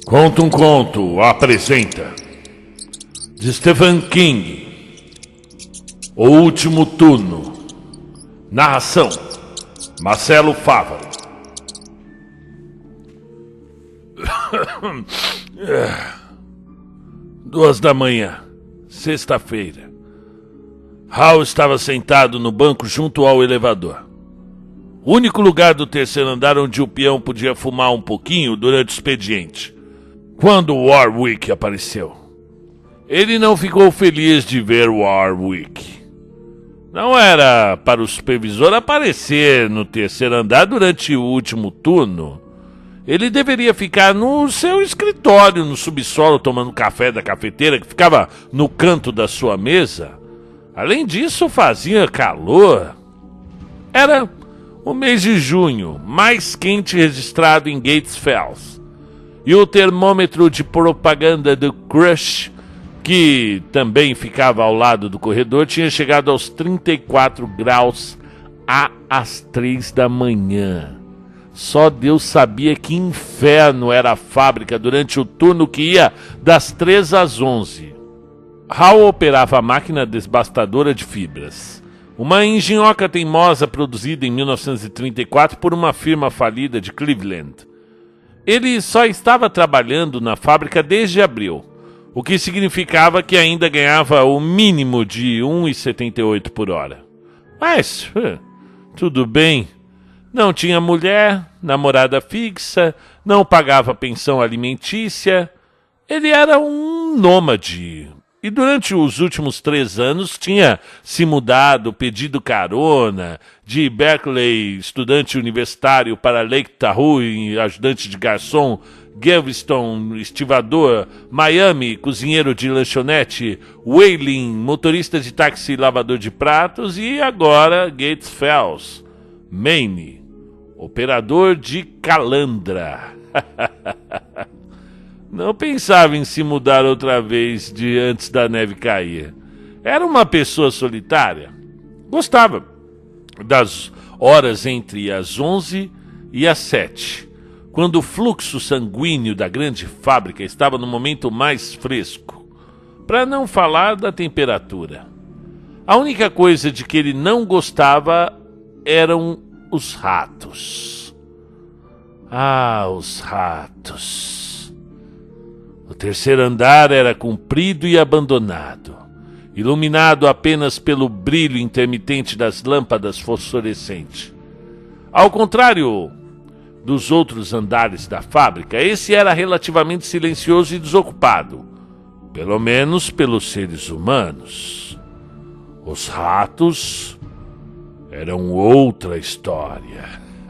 Conta um Conto apresenta de Stephen King, O Último Turno. Narração: Marcelo Fávaro. 2 da manhã, sexta-feira. Hal estava sentado no banco junto ao elevador. O único lugar do terceiro andar onde o peão podia fumar um pouquinho durante o expediente. Quando Warwick apareceu, ele não ficou feliz de ver Warwick. Não era para o supervisor aparecer no terceiro andar durante o último turno. Ele deveria ficar no seu escritório, no subsolo, tomando café da cafeteira que ficava no canto da sua mesa. Além disso, fazia calor. Era o mês de junho, mais quente registrado em Gates Falls. E o termômetro de propaganda do Crush, que também ficava ao lado do corredor, tinha chegado aos 34 graus às 3 da manhã. Só Deus sabia que inferno era a fábrica durante o turno que ia das 3 às 11. Hal operava a máquina desbastadora de fibras, uma engenhoca teimosa produzida em 1934 por uma firma falida de Cleveland. Ele só estava trabalhando na fábrica desde abril, o que significava que ainda ganhava o mínimo de 1,78 por hora. Mas, tudo bem. Não tinha mulher, namorada fixa, não pagava pensão alimentícia. Ele era um nômade. E durante os últimos 3 anos tinha se mudado, pedido carona, de Berkeley, estudante universitário, para Lake Tahoe, ajudante de garçom, Galveston, estivador, Miami, cozinheiro de lanchonete, Wheeling, motorista de táxi e lavador de pratos, e agora Gates Falls, Maine, operador de calandra. Não pensava em se mudar outra vez de antes da neve cair. Era uma pessoa solitária. Gostava das horas entre as 11 e as 7, quando o fluxo sanguíneo da grande fábrica estava no momento mais fresco, para não falar da temperatura. A única coisa de que ele não gostava eram os ratos. Ah, os ratos. O terceiro andar era comprido e abandonado, iluminado apenas pelo brilho intermitente das lâmpadas fosforescentes. Ao contrário dos outros andares da fábrica, esse era relativamente silencioso e desocupado, pelo menos pelos seres humanos. Os ratos eram outra história.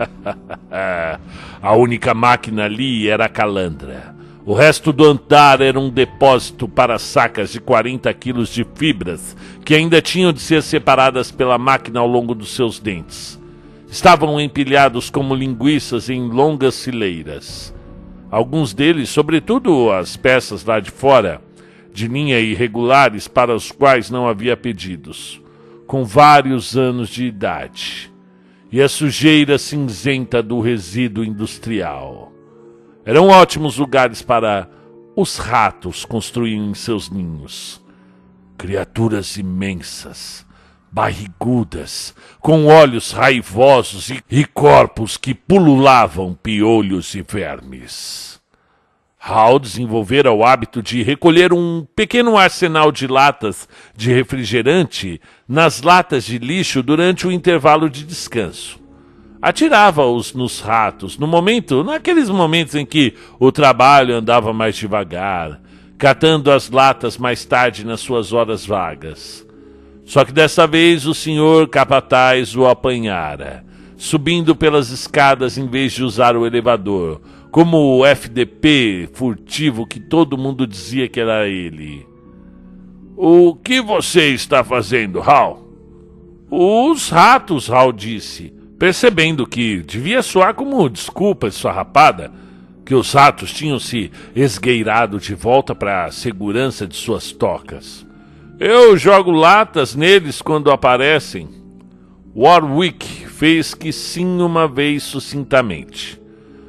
A única máquina ali era a calandra. O resto do andar era um depósito para sacas de 40 quilos de fibras que ainda tinham de ser separadas pela máquina ao longo dos seus dentes. Estavam empilhados como linguiças em longas fileiras. Alguns deles, sobretudo as peças lá de fora, de linha irregulares para os quais não havia pedidos, com vários anos de idade, e a sujeira cinzenta do resíduo industrial. Eram ótimos lugares para os ratos construírem seus ninhos. Criaturas imensas, barrigudas, com olhos raivosos e corpos que pululavam piolhos e vermes. Hal desenvolvera o hábito de recolher um pequeno arsenal de latas de refrigerante nas latas de lixo durante o intervalo de descanso. Atirava-os nos ratos, naqueles momentos em que o trabalho andava mais devagar, catando as latas mais tarde nas suas horas vagas. Só que dessa vez o senhor capataz o apanhara, subindo pelas escadas em vez de usar o elevador, como o FDP furtivo que todo mundo dizia que era ele. "O que você está fazendo, Hal?" "Os ratos", Hal disse, percebendo que devia soar como desculpa esfarrapada, que os ratos tinham se esgueirado de volta para a segurança de suas tocas. "Eu jogo latas neles quando aparecem." Warwick fez que sim uma vez sucintamente.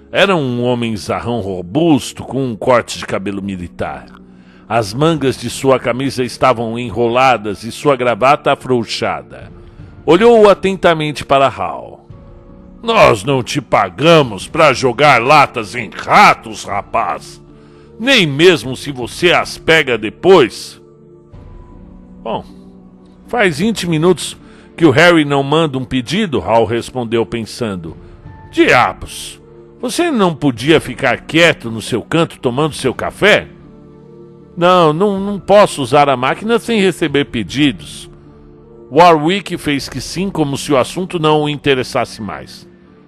Era um homenzarrão robusto com um corte de cabelo militar. As mangas de sua camisa estavam enroladas e sua gravata afrouxada. Olhou atentamente para Hal. Nós não te pagamos para jogar latas em ratos, rapaz. Nem mesmo se você as pega depois. Bom, faz 20 minutos que o Harry não manda um pedido, Hal respondeu pensando. Diabos, você não podia ficar quieto no seu canto tomando seu café? Não posso usar a máquina sem receber pedidos. Warwick fez que sim, como se o assunto não o interessasse mais.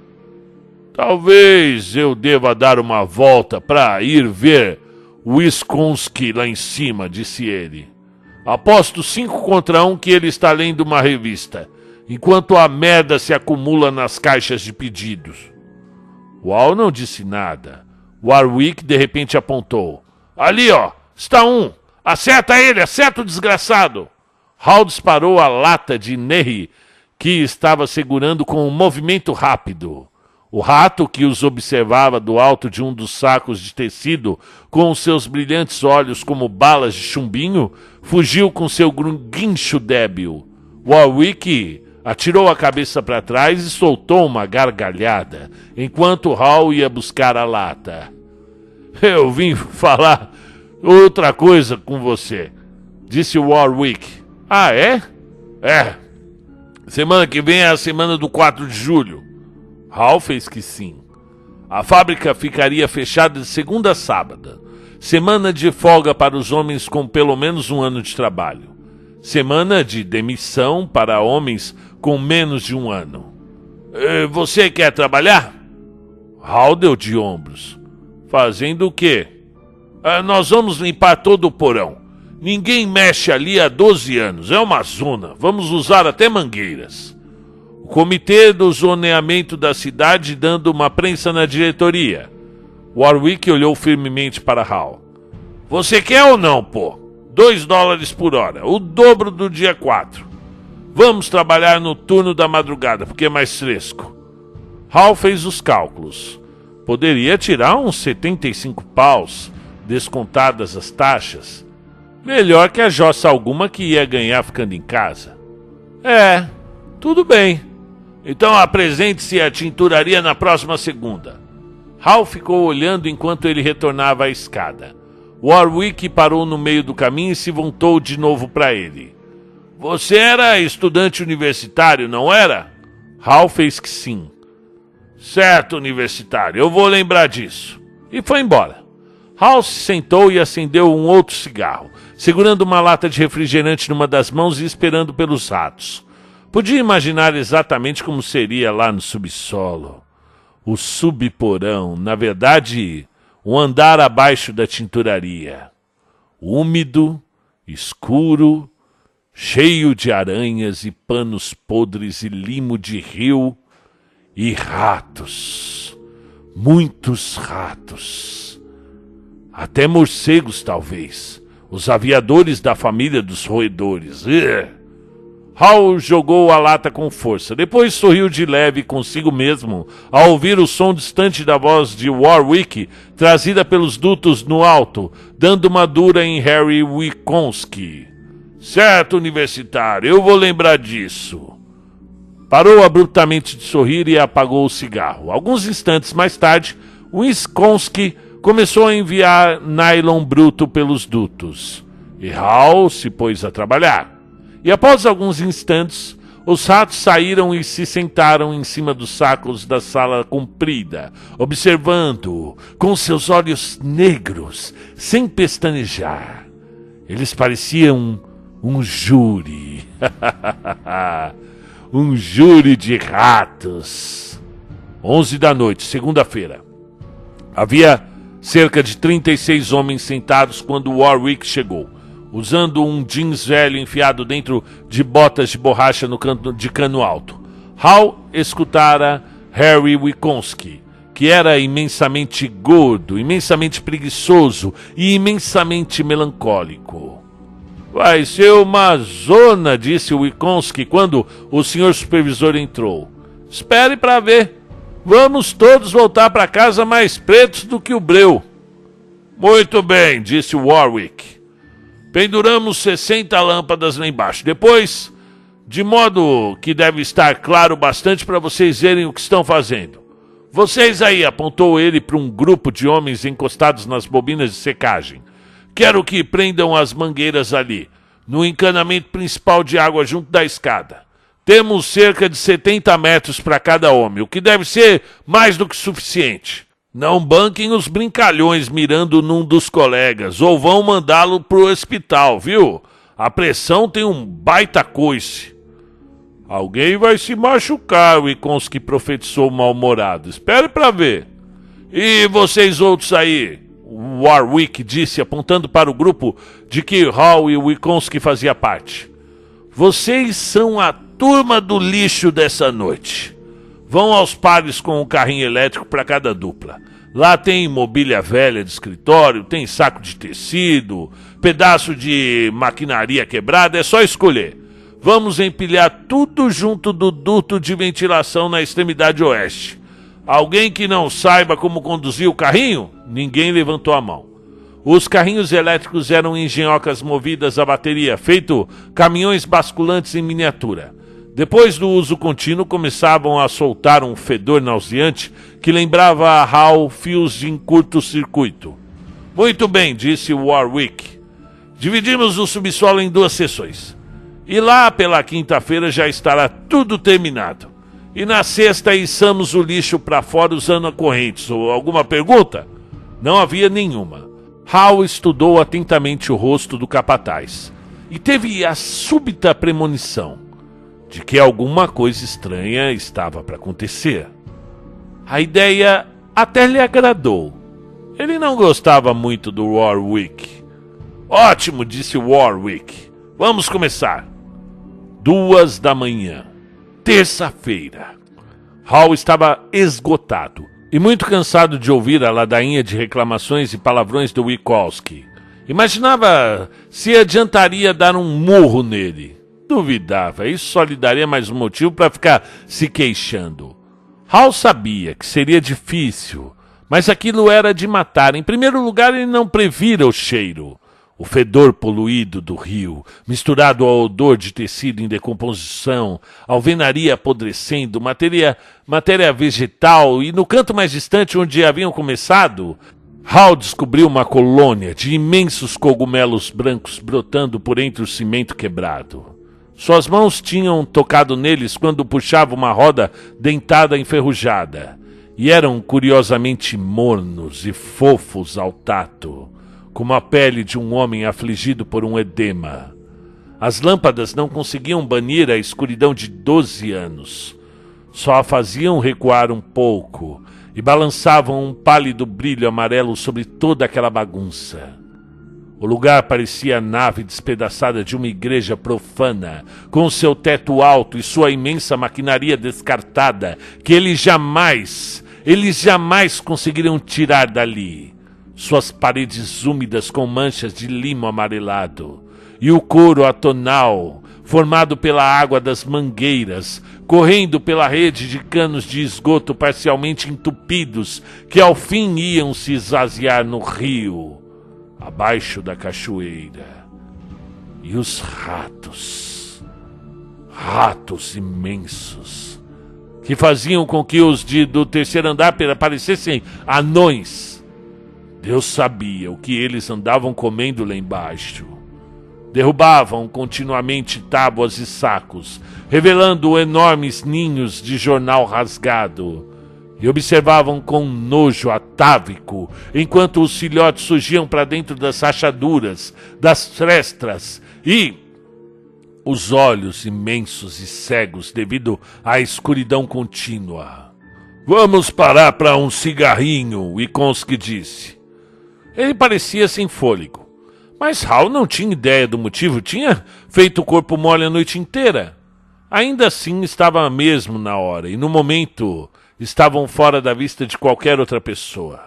Talvez eu deva dar uma volta para ir ver Wisconsin lá em cima, disse ele. Aposto 5 contra 1 que ele está lendo uma revista, enquanto a merda se acumula nas caixas de pedidos. Wal não disse nada. Warwick de repente apontou. Ali, ó, está um. Acerta ele, acerta o desgraçado. Hal disparou a lata de Neri que estava segurando com um movimento rápido. O rato, que os observava do alto de um dos sacos de tecido, com os seus brilhantes olhos como balas de chumbinho, fugiu com seu guincho débil. Warwick atirou a cabeça para trás e soltou uma gargalhada, enquanto Hal ia buscar a lata. Eu vim falar outra coisa com você, disse Warwick. Ah, é? É. Semana que vem é a semana do 4 de julho. Hal fez que sim. A fábrica ficaria fechada de segunda a sábado. Semana de folga para os homens com pelo menos um ano de trabalho. Semana de demissão para homens com menos de um ano. Você quer trabalhar? Hal deu de ombros. Fazendo o quê? Nós vamos limpar todo o porão. Ninguém mexe ali há 12 anos. É uma zona. Vamos usar até mangueiras. Comitê do zoneamento da cidade dando uma prensa na diretoria. Warwick olhou firmemente para Hal. Você quer ou não, pô? $2 por hora, o dobro do dia 4. Vamos trabalhar no turno da madrugada, porque é mais fresco. Hal fez os cálculos. Poderia tirar uns 75 paus, descontadas as taxas. Melhor que a jossa alguma que ia ganhar ficando em casa. Tudo bem. Então apresente-se à tinturaria na próxima segunda. Hal ficou olhando enquanto ele retornava à escada. Warwick parou no meio do caminho e se voltou de novo para ele. Você era estudante universitário, não era? Hal fez que sim. Certo, universitário, eu vou lembrar disso. E foi embora. Hal se sentou e acendeu um outro cigarro, segurando uma lata de refrigerante numa das mãos e esperando pelos ratos. Podia imaginar exatamente como seria lá no subsolo. O subporão, na verdade, o andar abaixo da tinturaria. Úmido, escuro, cheio de aranhas e panos podres e limo de rio e ratos. Muitos ratos. Até morcegos, talvez. Os aviadores da família dos roedores. Hal jogou a lata com força. Depois sorriu de leve consigo mesmo ao ouvir o som distante da voz de Warwick, trazida pelos dutos no alto, dando uma dura em Harry Wisconsin. Certo, universitário, eu vou lembrar disso. Parou abruptamente de sorrir e apagou o cigarro. Alguns instantes mais tarde, Wisconsin começou a enviar nylon bruto pelos dutos. E Hal se pôs a trabalhar. E após alguns instantes, os ratos saíram e se sentaram em cima dos sacos da sala comprida, observando-o com seus olhos negros, sem pestanejar. Eles pareciam um júri. Um júri de ratos. 11 da noite, segunda-feira. Havia cerca de 36 homens sentados quando Warwick chegou, usando um jeans velho enfiado dentro de botas de borracha no canto de cano alto. Hal escutara Harry Wisconsin, que era imensamente gordo, imensamente preguiçoso e imensamente melancólico. Vai ser uma zona, disse Wisconsin quando o senhor supervisor entrou. Espere para ver. Vamos todos voltar para casa mais pretos do que o breu. Muito bem, disse Warwick. Penduramos 60 lâmpadas lá embaixo. Depois, de modo que deve estar claro bastante para vocês verem o que estão fazendo. Vocês aí, apontou ele para um grupo de homens encostados nas bobinas de secagem. Quero que prendam as mangueiras ali, no encanamento principal de água junto da escada. Temos cerca de 70 metros para cada homem, o que deve ser mais do que suficiente. Não banquem os brincalhões mirando num dos colegas, ou vão mandá-lo pro hospital, viu? A pressão tem um baita coice. Alguém vai se machucar, o Witkowski profetizou mal-humorado. Espere para ver. E vocês outros aí? Warwick disse, apontando para o grupo de que Hall e Witkowski fazia parte. Vocês são a turma do lixo dessa noite. Vão aos pares com um carrinho elétrico para cada dupla. Lá tem mobília velha de escritório, tem saco de tecido, pedaço de maquinaria quebrada, é só escolher. Vamos empilhar tudo junto do duto de ventilação na extremidade oeste. Alguém que não saiba como conduzir o carrinho? Ninguém levantou a mão. Os carrinhos elétricos eram engenhocas movidas a bateria, feito caminhões basculantes em miniatura. Depois do uso contínuo, começavam a soltar um fedor nauseante que lembrava a Hall fios em curto-circuito. Muito bem, disse Warwick. Dividimos o subsolo em 2 seções. E lá pela quinta-feira já estará tudo terminado. E na sexta içamos o lixo para fora usando a correntes. Ou alguma pergunta? Não havia nenhuma. Hall estudou atentamente o rosto do capataz e teve a súbita premonição de que alguma coisa estranha estava para acontecer. A ideia até lhe agradou. Ele não gostava muito do Warwick. Ótimo, disse Warwick. Vamos começar. 2 da manhã. Terça-feira. Hall estava esgotado e muito cansado de ouvir a ladainha de reclamações e palavrões do Witkowski. Imaginava se adiantaria dar um murro nele. Duvidava, isso só lhe daria mais um motivo para ficar se queixando. Hall sabia que seria difícil, mas aquilo era de matar. Em primeiro lugar, ele não previra o cheiro. O fedor poluído do rio, misturado ao odor de tecido em decomposição, alvenaria apodrecendo, matéria vegetal, e no canto mais distante onde haviam começado, Hall descobriu uma colônia de imensos cogumelos brancos brotando por entre o cimento quebrado. Suas mãos tinham tocado neles quando puxava uma roda dentada enferrujada, e eram curiosamente mornos e fofos ao tato, como a pele de um homem afligido por um edema. As lâmpadas não conseguiam banir a escuridão de 12 anos. Só a faziam recuar um pouco e balançavam um pálido brilho amarelo sobre toda aquela bagunça. O lugar parecia a nave despedaçada de uma igreja profana, com seu teto alto e sua imensa maquinaria descartada, que eles jamais conseguiriam tirar dali. Suas paredes úmidas com manchas de limo amarelado, e o couro atonal, formado pela água das mangueiras, correndo pela rede de canos de esgoto parcialmente entupidos, que ao fim iam se esvaziar no rio, abaixo da cachoeira. E os ratos imensos, que faziam com que os do terceiro andar parecessem anões. Deus sabia o que eles andavam comendo lá embaixo. Derrubavam continuamente tábuas e sacos, revelando enormes ninhos de jornal rasgado, e observavam com nojo atávico, enquanto os filhotes surgiam para dentro das rachaduras, das frestas, e os olhos imensos e cegos devido à escuridão contínua. Vamos parar para um cigarrinho, Witkowski disse. Ele parecia sem fôlego, mas Hall não tinha ideia do motivo, tinha feito o corpo mole a noite inteira. Ainda assim estava mesmo na hora, e no momento estavam fora da vista de qualquer outra pessoa.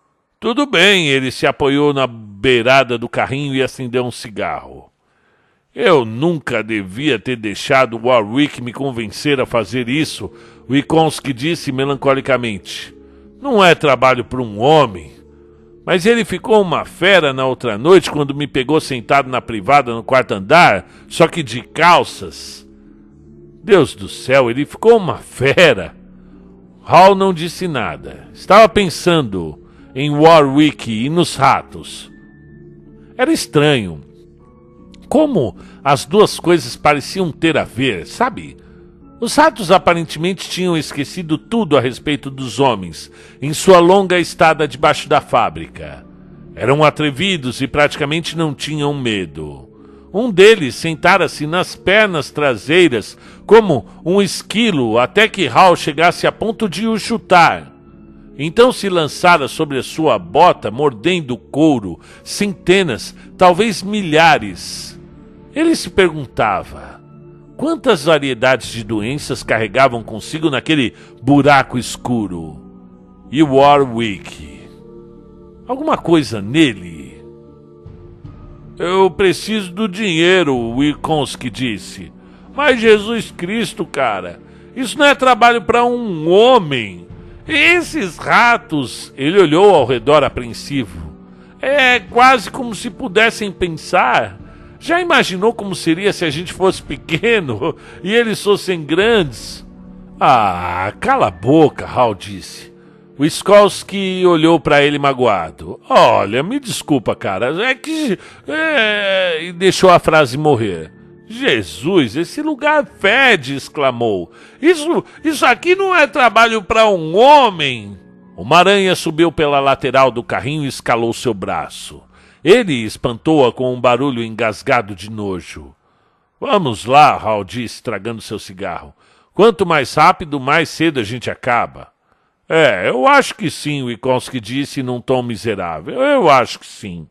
Tudo bem, ele se apoiou na beirada do carrinho e acendeu um cigarro. Eu nunca devia ter deixado Warwick me convencer a fazer isso, Witkowski disse melancolicamente. Não é trabalho para um homem. Mas ele ficou uma fera na outra noite quando me pegou sentado na privada no quarto andar, só que de calças. Deus do céu, ele ficou uma fera. Hal não disse nada. Estava pensando em Warwick e nos ratos. Era estranho. Como as duas coisas pareciam ter a ver, sabe? Os ratos aparentemente tinham esquecido tudo a respeito dos homens em sua longa estada debaixo da fábrica. Eram atrevidos e praticamente não tinham medo. Um deles sentara-se nas pernas traseiras como um esquilo até que Hal chegasse a ponto de o chutar. Então se lançara sobre a sua bota, mordendo o couro, centenas, talvez milhares. Ele se perguntava: quantas variedades de doenças carregavam consigo naquele buraco escuro? E Warwick? Alguma coisa nele? Eu preciso do dinheiro, Witkowski disse. Mas Jesus Cristo, cara, isso não é trabalho para um homem. Esses ratos... Ele olhou ao redor apreensivo. É quase como se pudessem pensar. Já imaginou como seria se a gente fosse pequeno e eles fossem grandes? Ah, cala a boca, Hal disse. Witkowski olhou para ele magoado. Olha, me desculpa, cara, e deixou a frase morrer. Jesus, esse lugar fede, exclamou. Isso aqui não é trabalho para um homem. Uma aranha subiu pela lateral do carrinho e escalou seu braço. Ele espantou-a com um barulho engasgado de nojo. Vamos lá, Hal disse, tragando seu cigarro. Quanto mais rápido, mais cedo a gente acaba. Eu acho que sim, Witkowski disse num tom miserável. Eu acho que sim.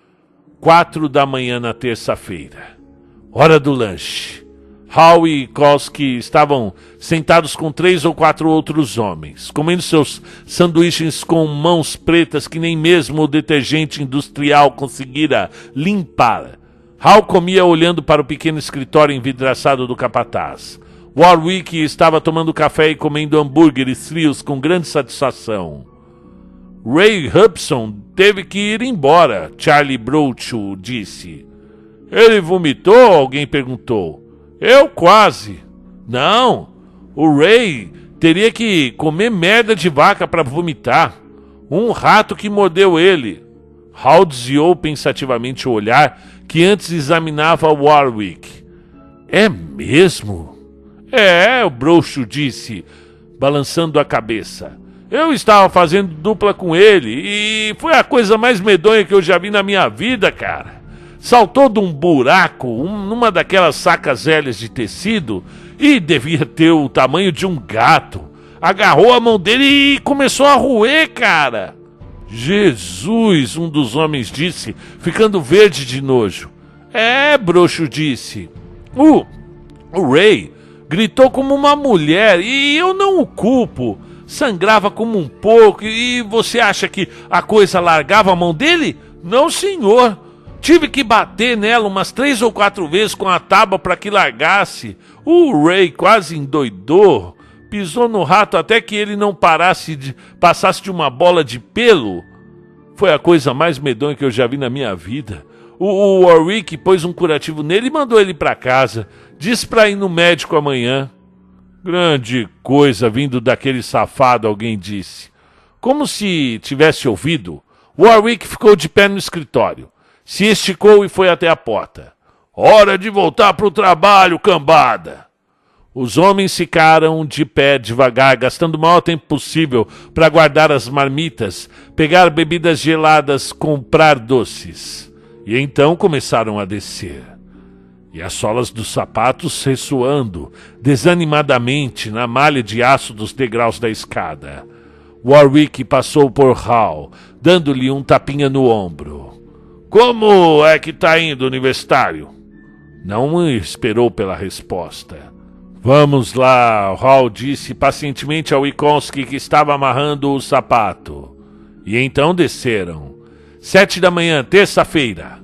4 da manhã na terça-feira. Hora do lanche. Hal e Witkowski estavam sentados com 3 ou 4 outros homens, comendo seus sanduíches com mãos pretas que nem mesmo o detergente industrial conseguira limpar. Hal comia olhando para o pequeno escritório envidraçado do capataz. Warwick estava tomando café e comendo hambúrgueres frios com grande satisfação. Ray Hubson teve que ir embora, Charlie Brochu disse. Ele vomitou? Alguém perguntou. Eu quase. Não, o Ray teria que comer merda de vaca para vomitar. Um rato que mordeu ele. Hal desviou pensativamente o olhar que antes examinava Warwick. É mesmo? O Brochu disse, balançando a cabeça. Eu estava fazendo dupla com ele e foi a coisa mais medonha que eu já vi na minha vida, cara. Saltou de um buraco, numa daquelas sacas velhas de tecido, e devia ter o tamanho de um gato. Agarrou a mão dele e começou a roer, cara. Jesus, um dos homens disse, ficando verde de nojo. Brochu disse. O Ray gritou como uma mulher e eu não o culpo. Sangrava como um porco e você acha que a coisa largava a mão dele? Não, senhor. Tive que bater nela umas 3 ou 4 vezes com a tábua para que largasse. O Ray quase endoidou. Pisou no rato até que ele não passasse de uma bola de pelo. Foi a coisa mais medonha que eu já vi na minha vida. O Warwick pôs um curativo nele e mandou ele para casa. Disse para ir no médico amanhã. Grande coisa vindo daquele safado, alguém disse. Como se tivesse ouvido, Warwick ficou de pé no escritório. Se esticou e foi até a porta. Hora de voltar para o trabalho, cambada! Os homens ficaram de pé devagar, gastando o maior tempo possível para guardar as marmitas, pegar bebidas geladas, comprar doces. E então começaram a descer. E as solas dos sapatos ressoando desanimadamente na malha de aço dos degraus da escada. Warwick passou por Hal, dando-lhe um tapinha no ombro. Como é que tá indo, universitário? Não esperou pela resposta. Vamos lá, Hal disse pacientemente ao Witkowski que estava amarrando o sapato. E então desceram. 7 da manhã, terça-feira.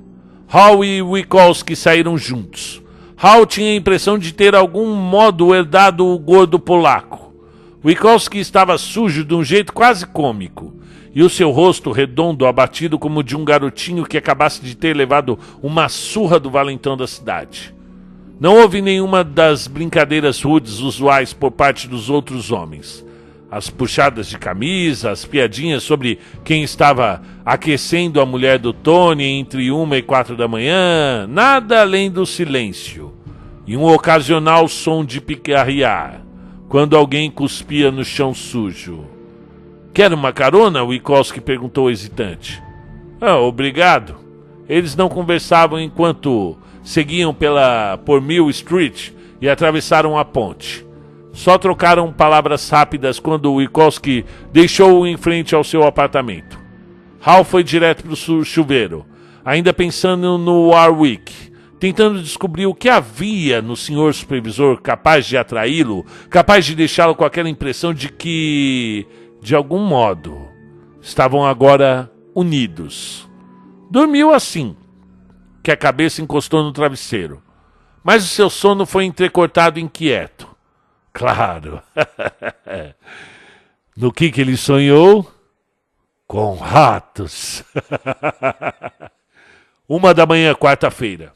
Hall e Witkowski saíram juntos. Hall tinha a impressão de ter algum modo herdado o gordo polaco. Witkowski estava sujo de um jeito quase cômico, e o seu rosto redondo abatido como de um garotinho que acabasse de ter levado uma surra do valentão da cidade. Não houve nenhuma das brincadeiras rudes usuais por parte dos outros homens. As puxadas de camisa, as piadinhas sobre quem estava aquecendo a mulher do Tony entre 1 e 4 da manhã, nada além do silêncio e um ocasional som de picarrear, quando alguém cuspia no chão sujo. Quer uma carona? Witkowski perguntou hesitante. Obrigado. Eles não conversavam enquanto seguiam por Mill Street e atravessaram a ponte. Só trocaram palavras rápidas quando Witkowski deixou-o em frente ao seu apartamento. Hall foi direto para o chuveiro, ainda pensando no Warwick, tentando descobrir o que havia no senhor supervisor capaz de atraí-lo, capaz de deixá-lo com aquela impressão de que, de algum modo, estavam agora unidos. Dormiu assim, que a cabeça encostou no travesseiro, mas o seu sono foi entrecortado e inquieto. Claro. No que ele sonhou? Com ratos. 1 da manhã, quarta-feira.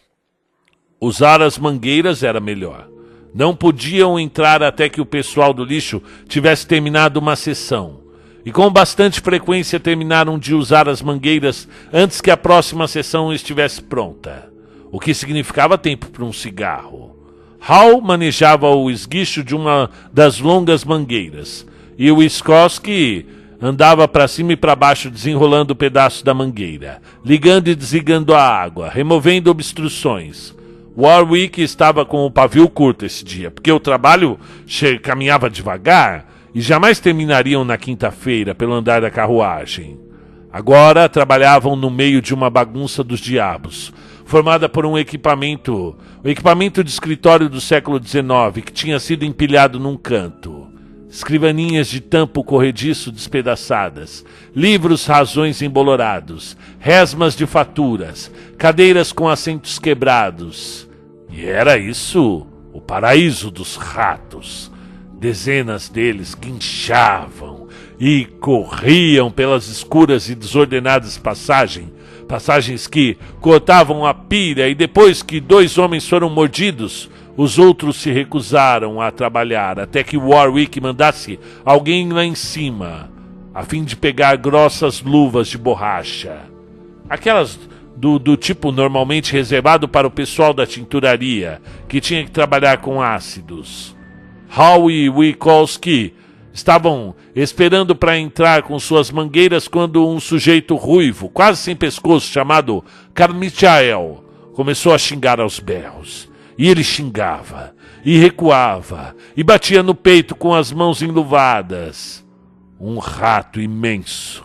Usar as mangueiras era melhor. Não podiam entrar até que o pessoal do lixo tivesse terminado uma sessão. E com bastante frequência terminaram de usar as mangueiras antes que a próxima sessão estivesse pronta. O que significava tempo para um cigarro. Hall manejava o esguicho de uma das longas mangueiras, e o Witkowski andava para cima e para baixo desenrolando o pedaço da mangueira, ligando e desligando a água, removendo obstruções. Warwick estava com o pavio curto esse dia, porque o trabalho caminhava devagar e jamais terminariam na quinta-feira pelo andar da carruagem. Agora trabalhavam no meio de uma bagunça dos diabos, formada por o equipamento de escritório do século XIX, que tinha sido empilhado num canto. Escrivaninhas de tampo corrediço despedaçadas, livros rasões embolorados, resmas de faturas, cadeiras com assentos quebrados. E era isso o paraíso dos ratos. Dezenas deles guinchavam e corriam pelas escuras e desordenadas passagens que cortavam a pilha, e depois que 2 homens foram mordidos, os outros se recusaram a trabalhar, até que Warwick mandasse alguém lá em cima, a fim de pegar grossas luvas de borracha. Aquelas do tipo normalmente reservado para o pessoal da tinturaria, que tinha que trabalhar com ácidos. Hall e Witkowski estavam esperando para entrar com suas mangueiras quando um sujeito ruivo, quase sem pescoço, chamado Carmichael, começou a xingar aos berros. E ele xingava, e recuava, e batia no peito com as mãos enluvadas. Um rato imenso,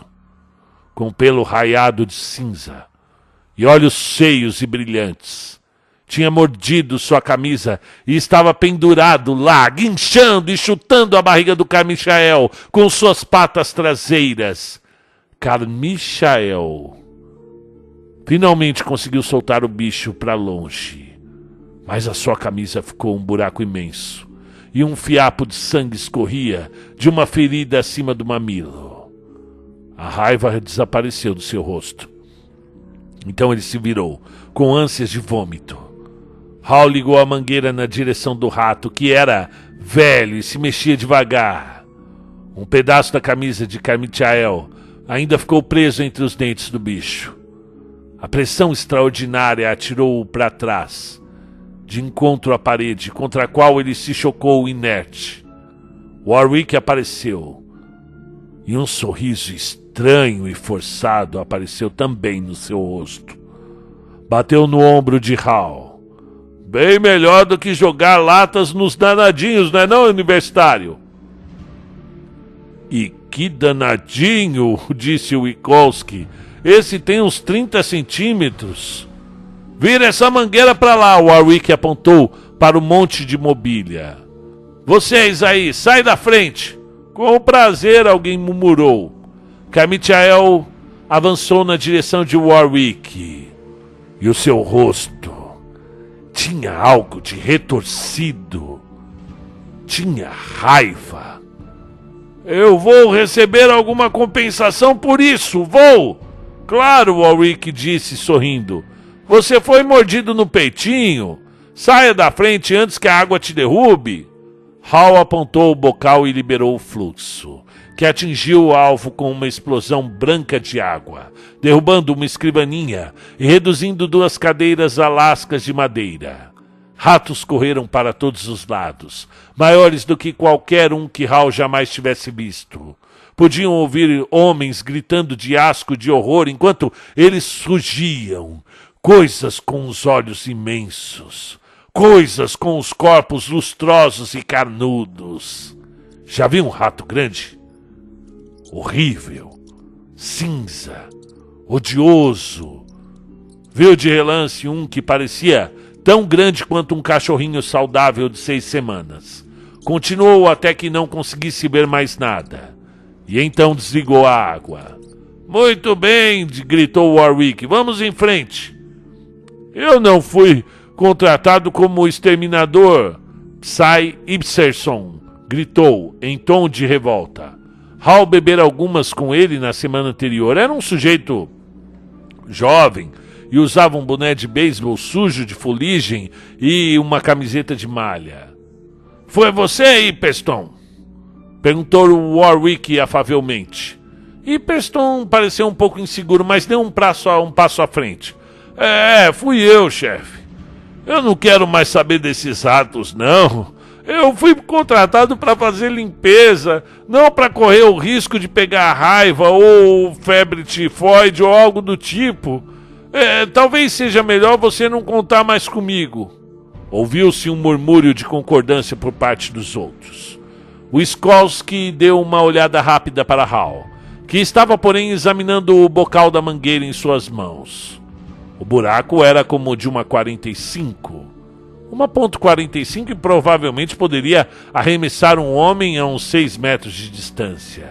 com pelo raiado de cinza, e olhos cheios e brilhantes. Tinha mordido sua camisa e estava pendurado lá, guinchando e chutando a barriga do Carmichael com suas patas traseiras. Carmichael finalmente conseguiu soltar o bicho para longe, mas a sua camisa ficou um buraco imenso e um fiapo de sangue escorria de uma ferida acima do mamilo. A raiva desapareceu do seu rosto. Então ele se virou, com ânsias de vômito. Hall ligou a mangueira na direção do rato, que era velho e se mexia devagar. Um pedaço da camisa de Carmichael ainda ficou preso entre os dentes do bicho. A pressão extraordinária atirou-o para trás, de encontro à parede, contra a qual ele se chocou inerte. Warwick apareceu, e um sorriso estranho e forçado apareceu também no seu rosto. Bateu no ombro de Hall. Bem melhor do que jogar latas nos danadinhos, não é não, universitário? E que danadinho, disse Witkowski. Esse tem uns 30 centímetros. Vira essa mangueira para lá, Warwick apontou para o monte de mobília. Vocês aí, sai da frente. Com prazer, alguém murmurou. Carmichael avançou na direção de Warwick. e o seu rosto tinha algo de retorcido. Tinha raiva. Eu vou receber alguma compensação por isso, vou! Claro, Warwick disse sorrindo. Você foi mordido no peitinho. Saia da frente antes que a água te derrube. Hal apontou o bocal e liberou o fluxo, que atingiu o alvo com uma explosão branca de água, derrubando uma escrivaninha e reduzindo 2 cadeiras alascas de madeira. Ratos correram para todos os lados, maiores do que qualquer um que Hal jamais tivesse visto. Podiam ouvir homens gritando de asco e de horror enquanto eles fugiam. Coisas com os olhos imensos. Coisas com os corpos lustrosos e carnudos. Já viu um rato grande? Horrível. Cinza. Odioso. Viu de relance um que parecia tão grande quanto um cachorrinho saudável de 6 semanas. Continuou até que não conseguisse ver mais nada. E então desligou a água. Muito bem, gritou Warwick. Vamos em frente. Eu não fui contratado como exterminador. Psy Ibserson gritou em tom de revolta. Hal bebera algumas com ele na semana anterior. Era um sujeito jovem e usava um boné de beisebol sujo de fuligem e uma camiseta de malha. Foi você, Ipeston? Perguntou Warwick afavelmente. Ipeston pareceu um pouco inseguro, mas deu um passo à frente. Fui eu, chefe. Eu não quero mais saber desses ratos, não. Eu fui contratado para fazer limpeza, não para correr o risco de pegar raiva ou febre tifoide ou algo do tipo. Talvez seja melhor você não contar mais comigo. Ouviu-se um murmúrio de concordância por parte dos outros. Wiskolski deu uma olhada rápida para Hal, que estava, porém, examinando o bocal da mangueira em suas mãos. O buraco era como o de uma 45. Uma .45 e provavelmente poderia arremessar um homem a uns 6 metros de distância.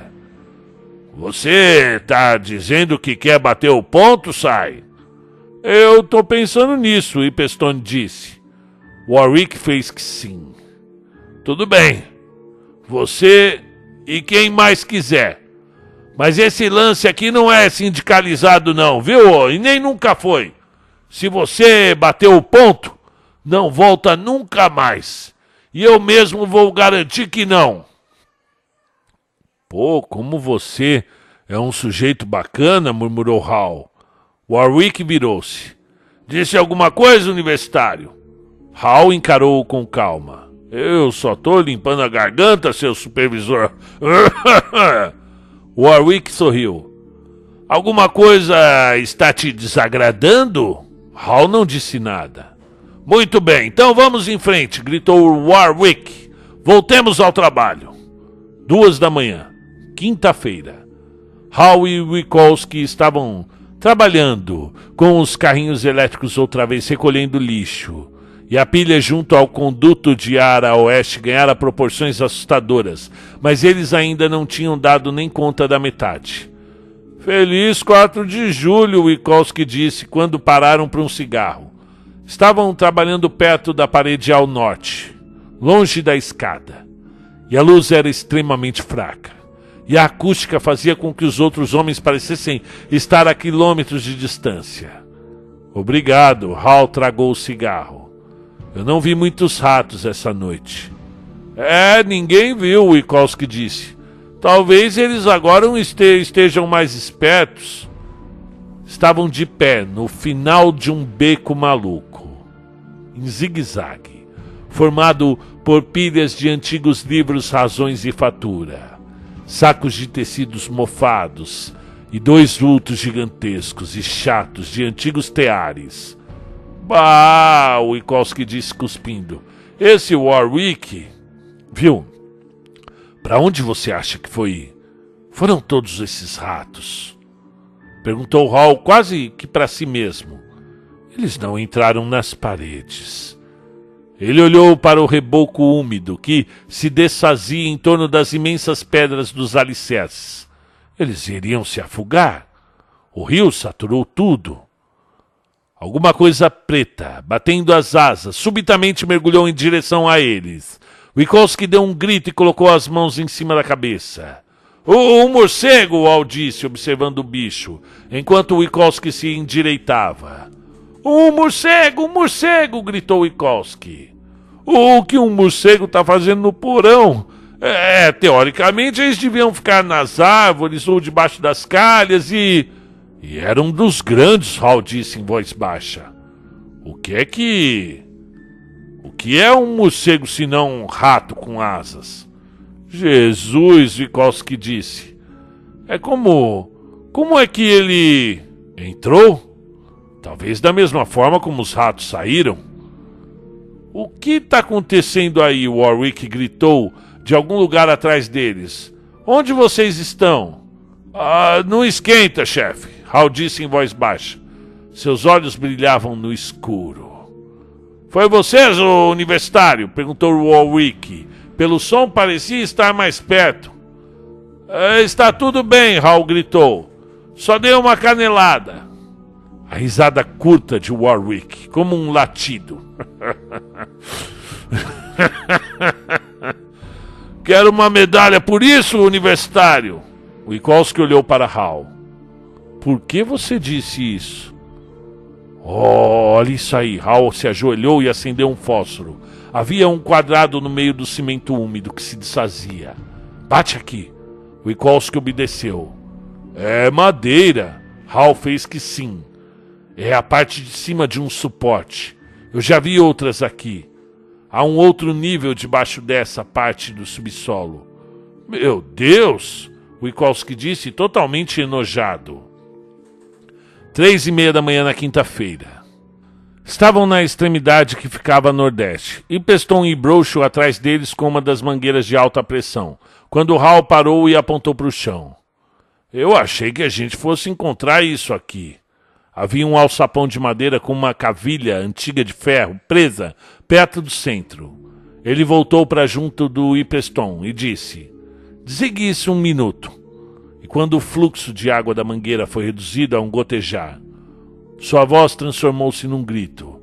Você está dizendo que quer bater o ponto, Sai? Eu estou pensando nisso, Ipestone disse. Warwick fez que sim. Tudo bem. Você e quem mais quiser. Mas esse lance aqui não é sindicalizado não, viu? E nem nunca foi. Se você bateu o ponto, não volta nunca mais. E eu mesmo vou garantir que não. Pô, como você é um sujeito bacana, murmurou Hal. Warwick virou-se. Disse alguma coisa, universitário? Hal encarou-o com calma. Eu só tô limpando a garganta, seu supervisor. Warwick sorriu. Alguma coisa está te desagradando? Hal não disse nada. Muito bem, então vamos em frente, gritou Warwick. Voltemos ao trabalho. 2 da manhã, quinta-feira. Hal e Wikolski estavam trabalhando com os carrinhos elétricos outra vez, recolhendo lixo. E a pilha junto ao conduto de ar a oeste ganhara proporções assustadoras, mas eles ainda não tinham dado nem conta da metade. Feliz 4 de julho, Wikolski disse quando pararam para um cigarro. Estavam trabalhando perto da parede ao norte, longe da escada, e a luz era extremamente fraca, e a acústica fazia com que os outros homens parecessem estar a quilômetros de distância. Obrigado, Hal tragou o cigarro. Eu não vi muitos ratos essa noite. Ninguém viu, Wikolski disse. Talvez eles agora estejam mais espertos. Estavam de pé no final de um beco maluco, em zigue-zague, formado por pilhas de antigos livros Razões e Fatura, sacos de tecidos mofados e 2 vultos gigantescos e chatos de antigos teares. Bah, o Wikolski disse cuspindo. Esse Warwick... Viu? Para onde você acha que foram todos esses ratos? Perguntou Hal quase que para si mesmo. Eles não entraram nas paredes. Ele olhou para o reboco úmido que se desfazia em torno das imensas pedras dos alicerces. Eles iriam se afogar. O rio saturou tudo. Alguma coisa preta, batendo as asas, subitamente mergulhou em direção a eles. Wikowski deu um grito e colocou as mãos em cima da cabeça. Um morcego, Hal disse, observando o bicho, enquanto Wikowski se endireitava. Um morcego, gritou Wikowski. O que um morcego está fazendo no porão? Teoricamente eles deviam ficar nas árvores ou debaixo das calhas e era um dos grandes, Hal disse em voz baixa. O que é um morcego senão um rato com asas? Jesus, Wikowski disse. Como é que ele entrou? Talvez da mesma forma como os ratos saíram. O que está acontecendo aí? Warwick gritou de algum lugar atrás deles. Onde vocês estão? Não esquenta, chefe, Hal disse em voz baixa. Seus olhos brilhavam no escuro. Foi vocês, o universitário? Perguntou Warwick. Pelo som parecia estar mais perto. Está tudo bem, Hal gritou. Só dei uma canelada. A risada curta de Warwick, como um latido. Quero uma medalha por isso, universitário. Wikowski olhou para Hal. Por que você disse isso? Olha isso aí. Hal se ajoelhou e acendeu um fósforo. Havia um quadrado no meio do cimento úmido que se desfazia. Bate aqui. Wikowski obedeceu. É madeira. Hal fez que sim. É a parte de cima de um suporte. Eu já vi outras aqui. Há um outro nível debaixo dessa parte do subsolo. Meu Deus! Wikowski disse, totalmente enojado. 3:30 da manhã na quinta-feira. Estavam na extremidade que ficava a nordeste, e Peston e Brocho atrás deles com uma das mangueiras de alta pressão, quando Hal parou e apontou para o chão. Eu achei que a gente fosse encontrar isso aqui. Havia um alçapão de madeira com uma cavilha antiga de ferro presa perto do centro. Ele voltou para junto do Ipeston e disse: "Desligue isso 1 minuto." E quando o fluxo de água da mangueira foi reduzido a um gotejar, sua voz transformou-se num grito.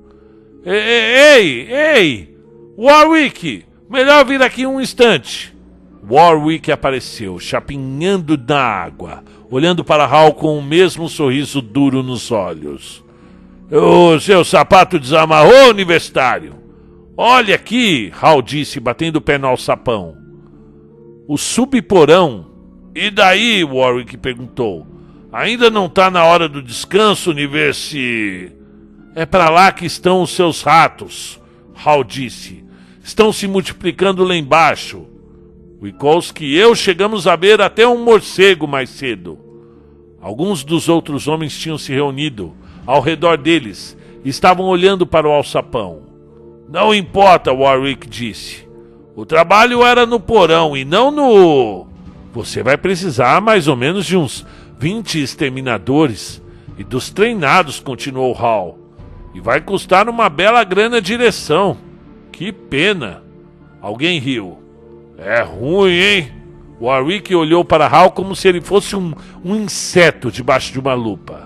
Ei! Warwick! Melhor vir aqui um instante." Warwick apareceu, chapinhando na água, olhando para Hal com o mesmo sorriso duro nos olhos. "O seu sapato desamarrou, universitário?" "Olha aqui," Hal disse, batendo o pé no alçapão. "O subporão." "E daí?" Warwick perguntou. "Ainda não está na hora do descanso, universi?" "É para lá que estão os seus ratos," Hal disse. "Estão se multiplicando lá embaixo." Wikowski e eu chegamos a ver até um morcego mais cedo. Alguns dos outros homens tinham se reunido ao redor deles e estavam olhando para o alçapão. "Não importa," Warwick disse. "O trabalho era no porão e não no..." "Você vai precisar mais ou menos de uns 20 exterminadores e dos treinados," continuou Hal. "E vai custar uma bela grana de direção." "Que pena." Alguém riu. "É ruim, hein?" Warwick olhou para Hal como se ele fosse um inseto debaixo de uma lupa.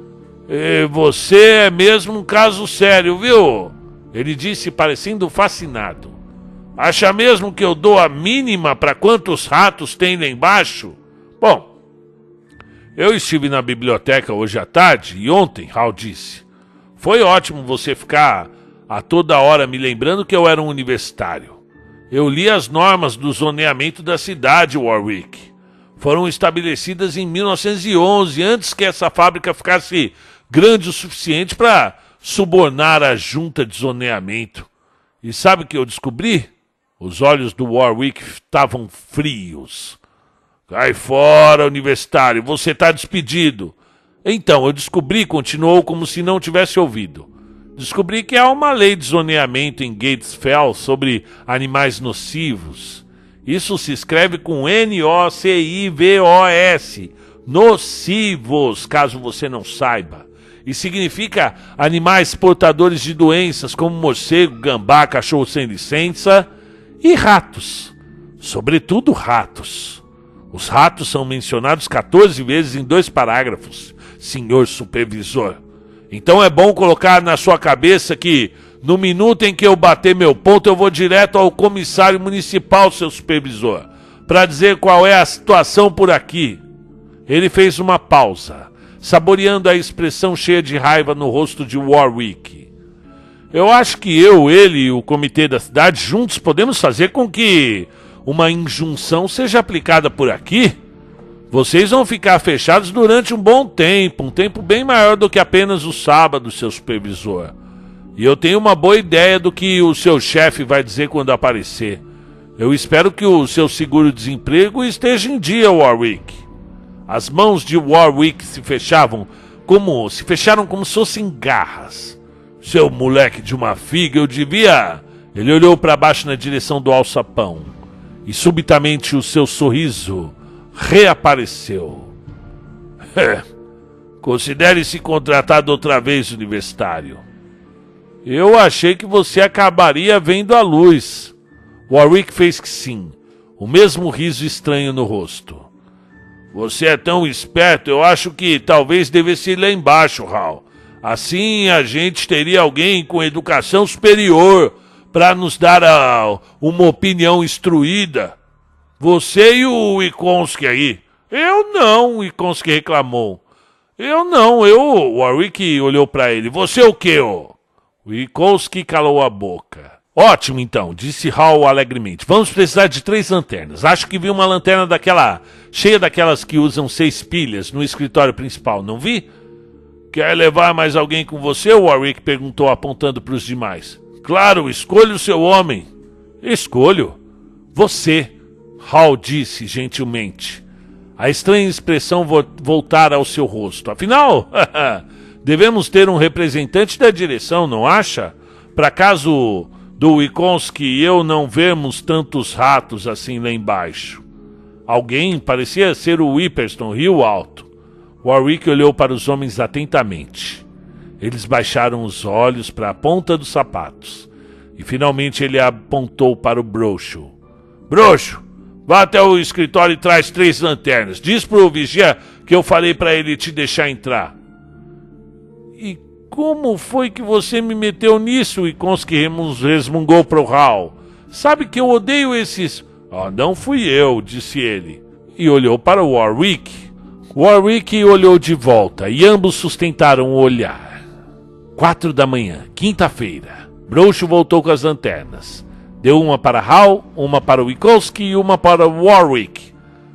"Você é mesmo um caso sério, viu?" ele disse, parecendo fascinado. "Acha mesmo que eu dou a mínima para quantos ratos tem lá embaixo?" "Bom, eu estive na biblioteca hoje à tarde e ontem," Hal disse. "Foi ótimo você ficar a toda hora me lembrando que eu era um universitário. Eu li as normas do zoneamento da cidade, Warwick. Foram estabelecidas em 1911, antes que essa fábrica ficasse grande o suficiente para subornar a junta de zoneamento. E sabe o que eu descobri?" Os olhos do Warwick estavam frios. "Cai fora, universitário, você está despedido." "Então, eu descobri," continuou como se não tivesse ouvido. "Descobri que há uma lei de zoneamento em Gatesfell sobre animais nocivos. Isso se escreve com N-O-C-I-V-O-S. Nocivos, caso você não saiba. E significa animais portadores de doenças como morcego, gambá, cachorro sem licença e ratos. Sobretudo ratos. Os ratos são mencionados 14 vezes em 2 parágrafos, senhor supervisor. Então é bom colocar na sua cabeça que no minuto em que eu bater meu ponto, eu vou direto ao comissário municipal, seu supervisor, para dizer qual é a situação por aqui. Ele fez uma pausa, saboreando a expressão cheia de raiva no rosto de Warwick. Eu acho que ele e o comitê da cidade juntos podemos fazer com que uma injunção seja aplicada por aqui. Vocês vão ficar fechados durante um bom tempo, um tempo bem maior do que apenas o sábado, seu supervisor. E eu tenho uma boa ideia do que o seu chefe vai dizer quando aparecer. Eu espero que o seu seguro-desemprego esteja em dia, Warwick. As mãos de Warwick se fecharam como se fossem garras. Seu moleque de uma figa, eu devia... Ele olhou para baixo na direção do alçapão. E subitamente o seu sorriso reapareceu. Considere-se contratado outra vez, universitário. Eu achei que você acabaria vendo a luz. Warwick fez que sim, o mesmo riso estranho no rosto. Você é tão esperto, eu acho que talvez devesse ir lá embaixo, Hal. Assim a gente teria alguém com educação superior para nos dar uma opinião instruída. Você e o Wikonski aí. Eu não, o Wikonski reclamou. O Warwick olhou para ele. Você o quê, ô? O Wikonski calou a boca. Ótimo, então, disse Hal alegremente. Vamos precisar de 3 lanternas. Acho que vi uma lanterna cheia daquelas que usam 6 pilhas no escritório principal, não vi? Quer levar mais alguém com você? O Warwick perguntou, apontando para os demais. Claro, escolha o seu homem. Escolho? Você, Hal disse gentilmente. A estranha expressão voltara ao seu rosto. Afinal, devemos ter um representante da direção, não acha? Para caso do Wikonski e eu não vermos tantos ratos assim lá embaixo. Alguém parecia ser o Whipperston, Rio Alto. Warwick olhou para os homens atentamente. Eles baixaram os olhos para a ponta dos sapatos. E finalmente ele apontou para o Broxo. Broxo, vá até o escritório e traz 3 lanternas. Diz pro vigia que eu falei para ele te deixar entrar. E como foi que você me meteu nisso? Wikonski resmungou pro Hal. Sabe que eu odeio esses... não fui eu, disse ele. E olhou para o Warwick. Warwick olhou de volta e ambos sustentaram o olhar. 4 da manhã, quinta-feira. Broxo voltou com as lanternas. Deu uma para Hal, uma para Wikonski e uma para Warwick.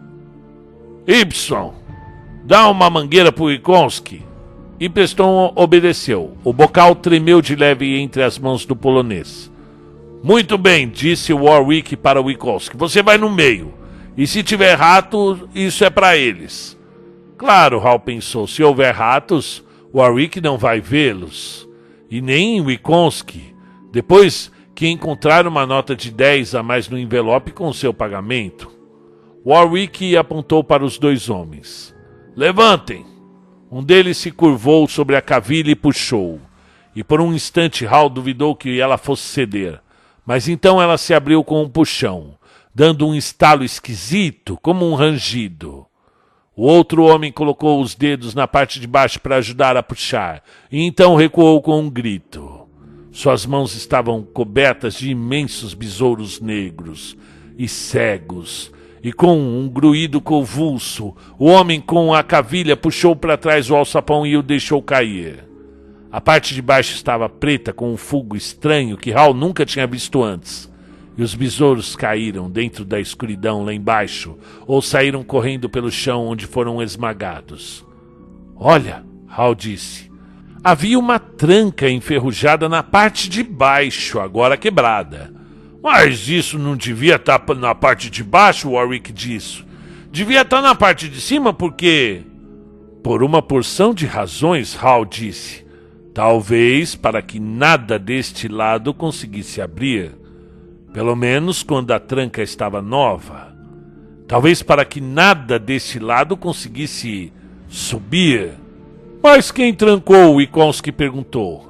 Ibson, dá uma mangueira para Wikonski. Ibson obedeceu. O bocal tremeu de leve entre as mãos do polonês. Muito bem, disse Warwick para Wikonski. Você vai no meio. E se tiver rato, isso é para eles. Claro, Hal pensou. Se houver ratos, Warwick não vai vê-los. E nem Wikonski. Depois que encontrar uma nota de 10 a mais no envelope com seu pagamento. Warwick apontou para os 2 homens. Levantem! Um deles se curvou sobre a cavilha e puxou. E por um instante Hal duvidou que ela fosse ceder. Mas então ela se abriu com um puxão, dando um estalo esquisito, como um rangido. O outro homem colocou os dedos na parte de baixo para ajudar a puxar, e então recuou com um grito. Suas mãos estavam cobertas de imensos besouros negros e cegos, e com um grunhido convulso, o homem com a cavilha puxou para trás o alçapão e o deixou cair. A parte de baixo estava preta com um fulgo estranho que Hal nunca tinha visto antes, e os besouros caíram dentro da escuridão lá embaixo, ou saíram correndo pelo chão onde foram esmagados. Olha, Hal disse. Havia uma tranca enferrujada na parte de baixo, agora quebrada. Mas isso não devia estar na parte de baixo, Warwick disse. Devia estar na parte de cima porque... Por uma porção de razões, Hal disse. Talvez para que nada deste lado conseguisse abrir. Pelo menos quando a tranca estava nova. Talvez para que nada deste lado conseguisse subir. Mas quem trancou? Wikonski perguntou.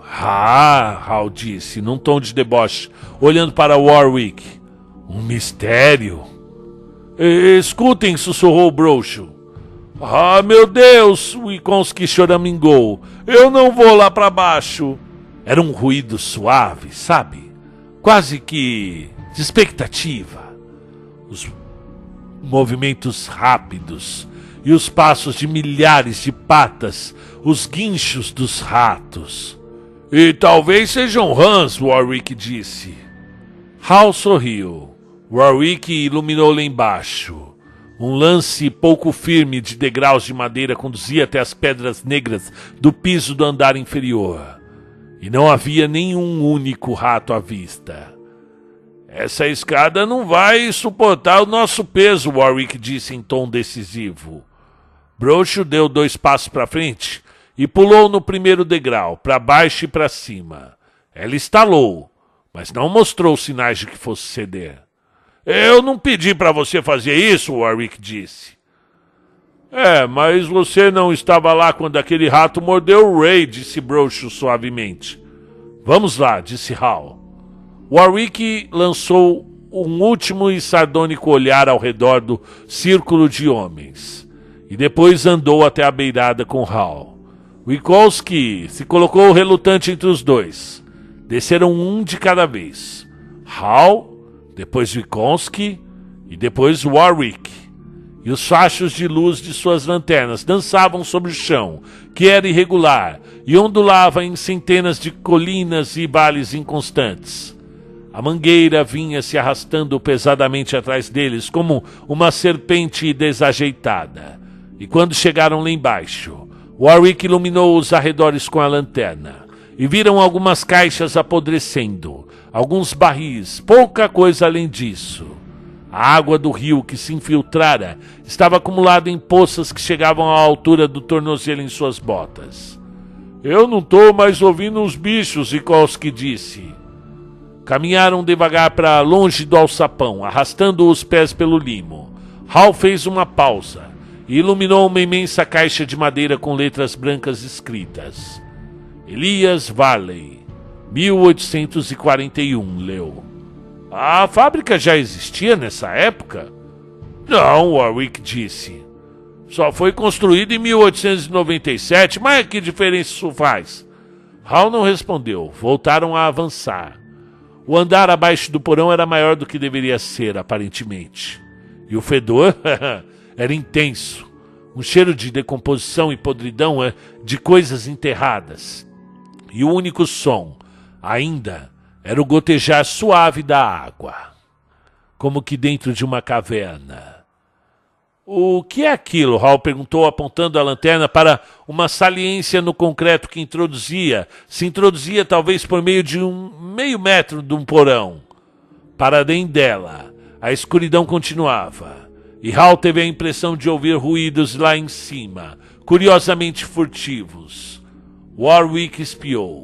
Hal disse, num tom de deboche, olhando para Warwick. Um mistério. Escutem, sussurrou Broxo. Ah, meu Deus! Witkowski choramingou. Eu não vou lá para baixo. Era um ruído suave, sabe? Quase que de expectativa. Os movimentos rápidos e os passos de milhares de patas, os guinchos dos ratos. E talvez sejam rãs, Warwick disse. Hal sorriu. Warwick iluminou lá embaixo. Um lance pouco firme de degraus de madeira conduzia até as pedras negras do piso do andar inferior. E não havia nenhum único rato à vista. Essa escada não vai suportar o nosso peso, Warwick disse em tom decisivo. Broxo deu 2 passos para frente e pulou no primeiro degrau, para baixo e para cima. Ela estalou, mas não mostrou sinais de que fosse ceder. Eu não pedi para você fazer isso, Warwick disse. Mas você não estava lá quando aquele rato mordeu o Ray, disse Broxo suavemente. Vamos lá, disse Hal. Warwick lançou um último e sardônico olhar ao redor do círculo de homens, e depois andou até a beirada com Hal. Witkowski se colocou relutante entre os dois. Desceram um de cada vez. Hal, depois Witkowski e depois Warwick. E os fachos de luz de suas lanternas dançavam sobre o chão, que era irregular, e ondulava em centenas de colinas e vales inconstantes. A mangueira vinha se arrastando pesadamente atrás deles, como uma serpente desajeitada. E quando chegaram lá embaixo, Warwick iluminou os arredores com a lanterna, e viram algumas caixas apodrecendo, alguns barris, pouca coisa além disso. A água do rio que se infiltrara estava acumulada em poças que chegavam à altura do tornozelo em suas botas. Eu não estou mais ouvindo os bichos, Witkowski disse. Caminharam devagar para longe do alçapão, arrastando os pés pelo limo. Hal fez uma pausa e iluminou uma imensa caixa de madeira com letras brancas escritas. Elias Varley, 1841, leu. A fábrica já existia nessa época? Não, Warwick disse. Só foi construída em 1897, mas que diferença isso faz? Hal não respondeu. Voltaram a avançar. O andar abaixo do porão era maior do que deveria ser, aparentemente. E o fedor era intenso. Um cheiro de decomposição e podridão de coisas enterradas. E o único som, ainda, era o gotejar suave da água, como que dentro de uma caverna. O que é aquilo? Hal perguntou, apontando a lanterna para uma saliência no concreto que se introduzia talvez por meio de meio metro de um porão. Para além dela, a escuridão continuava, e Hal teve a impressão de ouvir ruídos lá em cima, curiosamente furtivos. Warwick espiou.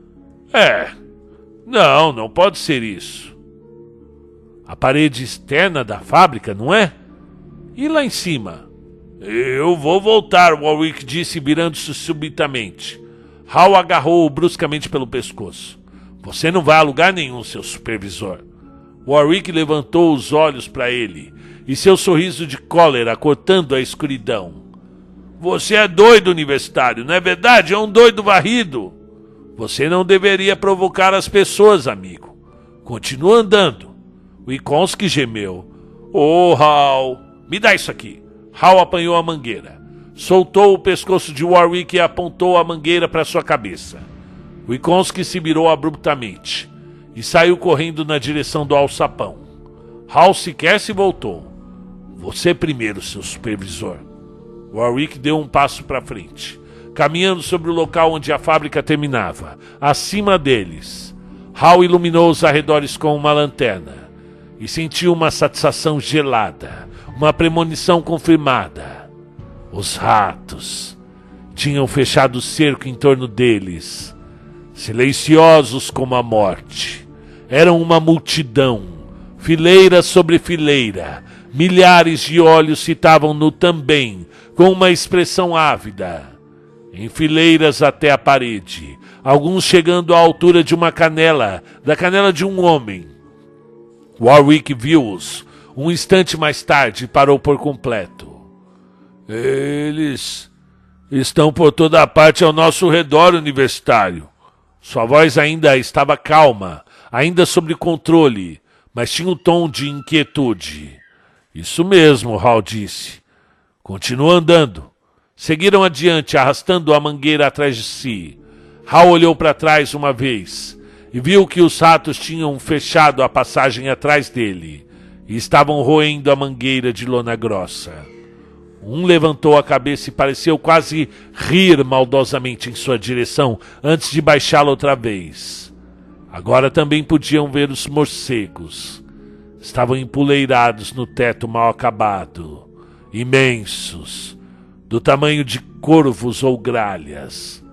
Não pode ser isso. A parede externa da fábrica, não é? E lá em cima? Eu vou voltar, Warwick disse, virando-se subitamente. Hal agarrou-o bruscamente pelo pescoço. Você não vai a lugar nenhum, seu supervisor. Warwick levantou os olhos para ele, e seu sorriso de cólera cortando a escuridão. Você é doido, universitário, não é verdade? É um doido varrido. Você não deveria provocar as pessoas, amigo. Continua andando. Witkowski gemeu. Hal, me dá isso aqui. Hal apanhou a mangueira. Soltou o pescoço de Warwick e apontou a mangueira para sua cabeça. Witkowski se virou abruptamente e saiu correndo na direção do alçapão. Hal sequer se voltou. Você primeiro, seu supervisor. Warwick deu um passo para frente, caminhando sobre o local onde a fábrica terminava. Acima deles, Hal iluminou os arredores com uma lanterna e sentiu uma satisfação gelada, uma premonição confirmada. Os ratos tinham fechado o cerco em torno deles, silenciosos como a morte. Eram uma multidão, fileira sobre fileira. Milhares de olhos fitavam-no também, com uma expressão ávida. Em fileiras até a parede, alguns chegando à altura de uma canela, da canela de um homem. Warwick viu-os um instante mais tarde e parou por completo. Eles estão por toda parte ao nosso redor, universitário. Sua voz ainda estava calma, ainda sob controle, mas tinha um tom de inquietude. Isso mesmo, Hal disse. Continua andando. Seguiram adiante, arrastando a mangueira atrás de si. Hal olhou para trás uma vez e viu que os ratos tinham fechado a passagem atrás dele e estavam roendo a mangueira de lona grossa. Um levantou a cabeça e pareceu quase rir maldosamente em sua direção antes de baixá-la outra vez. Agora também podiam ver os morcegos. Estavam empoleirados no teto mal acabado, imensos, do tamanho de corvos ou gralhas.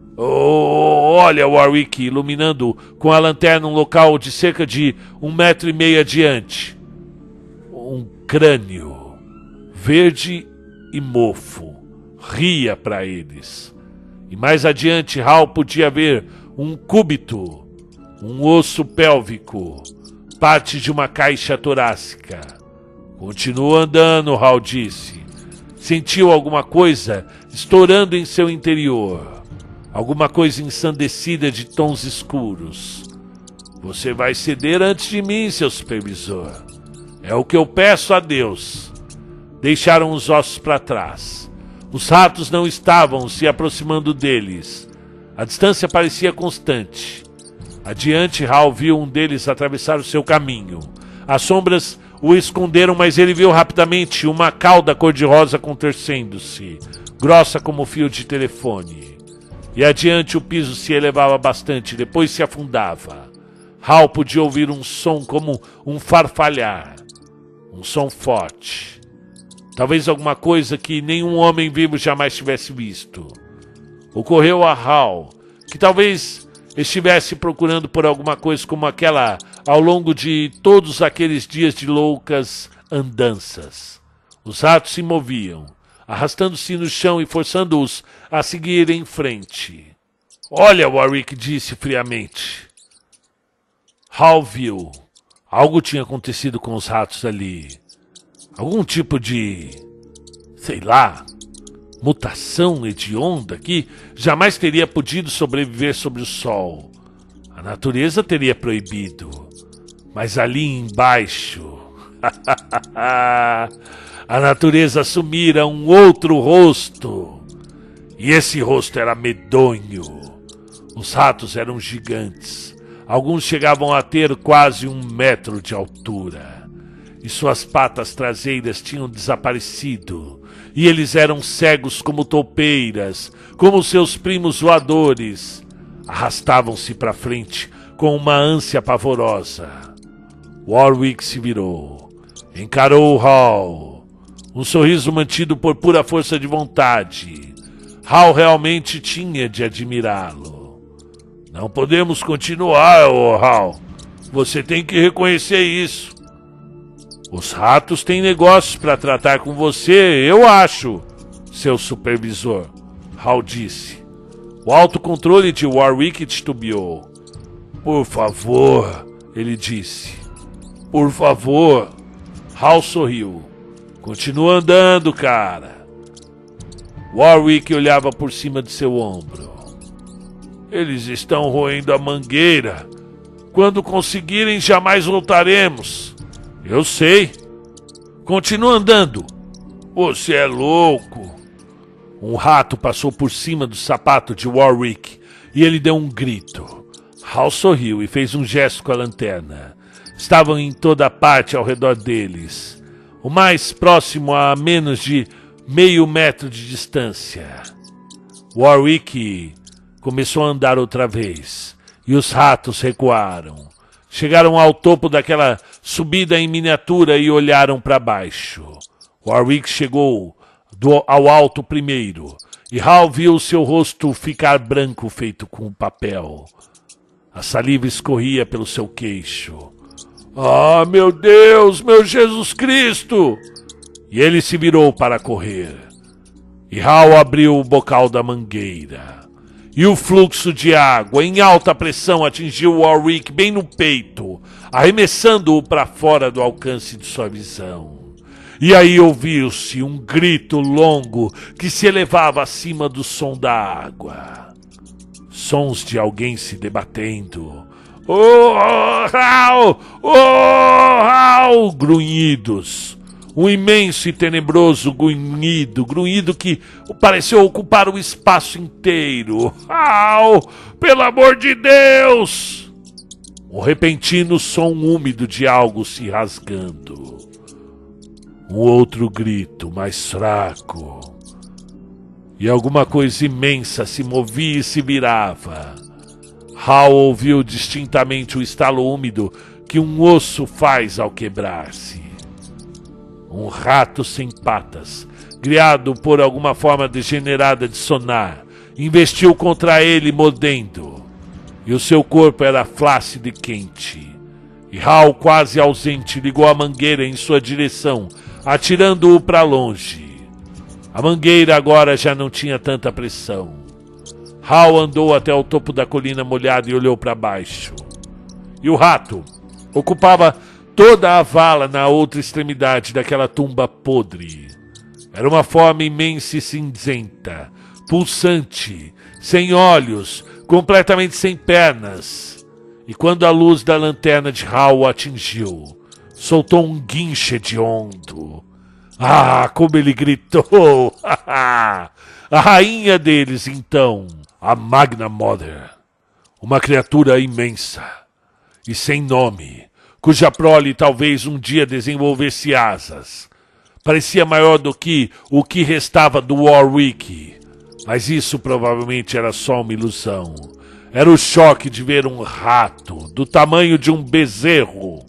Oh, olha Warwick iluminando com a lanterna um local de cerca de 1,5 metro adiante. Um crânio, verde e mofo, ria para eles. E mais adiante Hal podia ver um cúbito, um osso pélvico, parte de uma caixa torácica. Continua andando, Hal disse. Sentiu alguma coisa estourando em seu interior. Alguma coisa ensandecida de tons escuros. Você vai ceder antes de mim, seu supervisor. É o que eu peço a Deus. Deixaram os ossos para trás. Os ratos não estavam se aproximando deles. A distância parecia constante. Adiante, Hal viu um deles atravessar o seu caminho. As sombras o esconderam, mas ele viu rapidamente uma cauda cor-de-rosa contorcendo-se, grossa como fio de telefone. E adiante o piso se elevava bastante, depois se afundava. Hal podia ouvir um som como um farfalhar. Um som forte. Talvez alguma coisa que nenhum homem vivo jamais tivesse visto. Ocorreu a Hal, que talvez estivesse procurando por alguma coisa como aquela ao longo de todos aqueles dias de loucas andanças. Os ratos se moviam, arrastando-se no chão e forçando-os a seguir em frente. Olha, Warwick disse friamente. Hal viu. Algo tinha acontecido com os ratos ali. Algum tipo de, sei lá, mutação hedionda que jamais teria podido sobreviver sobre o sol. A natureza teria proibido. Mas ali embaixo, a natureza assumira um outro rosto. E esse rosto era medonho. Os ratos eram gigantes. Alguns chegavam a ter quase 1 metro de altura. E suas patas traseiras tinham desaparecido. E eles eram cegos como toupeiras, como seus primos voadores. Arrastavam-se para frente com uma ânsia pavorosa. Warwick se virou. Encarou Hal. Um sorriso mantido por pura força de vontade. Hal realmente tinha de admirá-lo. Não podemos continuar, Hal. Você tem que reconhecer isso. Os ratos têm negócios para tratar com você, eu acho, seu supervisor, Hal disse. O autocontrole de Warwick titubeou. Por favor, ele disse. Por favor. Hal sorriu. Continua andando, cara. Warwick olhava por cima de seu ombro. Eles estão roendo a mangueira. Quando conseguirem, jamais voltaremos. Eu sei. Continua andando. Você é louco. Um rato passou por cima do sapato de Warwick e ele deu um grito. Hal sorriu e fez um gesto com a lanterna. Estavam em toda parte ao redor deles. O mais próximo a menos de meio metro de distância. Warwick começou a andar outra vez e os ratos recuaram. Chegaram ao topo daquela subida em miniatura e olharam para baixo. Warwick chegou ao alto primeiro, e Hal viu seu rosto ficar branco feito com papel. A saliva escorria pelo seu queixo. Ah, meu Deus, meu Jesus Cristo! E ele se virou para correr. E Hal abriu o bocal da mangueira. E o fluxo de água em alta pressão atingiu Warwick bem no peito, arremessando-o para fora do alcance de sua visão. E aí ouviu-se um grito longo que se elevava acima do som da água. Sons de alguém se debatendo. Oh, Hal! Oh, Hal! Grunhidos. Um imenso e tenebroso grunhido que pareceu ocupar o espaço inteiro. Hal! Pelo amor de Deus! Um repentino som úmido de algo se rasgando. Um outro grito, mais fraco. E alguma coisa imensa se movia e se virava. Hal ouviu distintamente o estalo úmido que um osso faz ao quebrar-se. Um rato sem patas, criado por alguma forma degenerada de sonar, investiu contra ele mordendo. E o seu corpo era flácido e quente. E Hal, quase ausente, ligou a mangueira em sua direção, atirando-o para longe. A mangueira agora já não tinha tanta pressão. Hal andou até o topo da colina molhada e olhou para baixo. E o rato ocupava toda a vala na outra extremidade daquela tumba podre. Era uma forma imensa e cinzenta, pulsante, sem olhos, completamente sem pernas. E quando a luz da lanterna de Hal o atingiu, soltou um guincho hediondo. Ah, como ele gritou! A rainha deles, então, a Magna Mother. Uma criatura imensa e sem nome, cuja prole talvez um dia desenvolvesse asas. Parecia maior do que o que restava do Warwick, mas isso provavelmente era só uma ilusão. Era o choque de ver um rato do tamanho de um bezerro.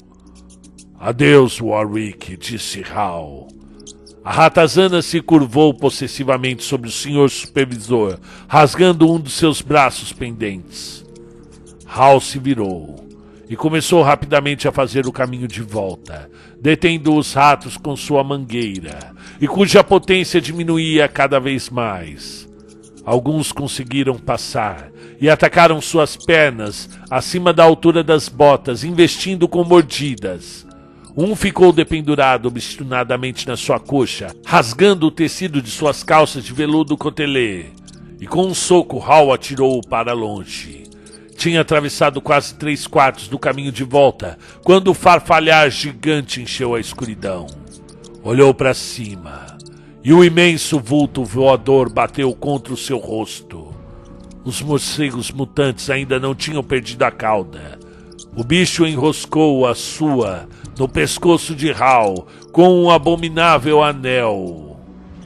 Adeus, Warwick, disse Hal. A ratazana se curvou possessivamente sobre o senhor supervisor, rasgando um dos seus braços pendentes. Hal se virou e começou rapidamente a fazer o caminho de volta, detendo os ratos com sua mangueira, e cuja potência diminuía cada vez mais. Alguns conseguiram passar e atacaram suas pernas acima da altura das botas, investindo com mordidas. Um ficou dependurado obstinadamente na sua coxa, rasgando o tecido de suas calças de veludo cotelê. E com um soco, Hal atirou-o para longe. Tinha atravessado quase 3/4 do caminho de volta, quando o farfalhar gigante encheu a escuridão. Olhou para cima, e o imenso vulto voador bateu contra o seu rosto. Os morcegos mutantes ainda não tinham perdido a cauda. O bicho enroscou a sua no pescoço de Hal com um abominável anel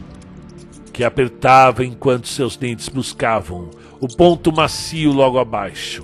que apertava enquanto seus dentes buscavam o ponto macio logo abaixo.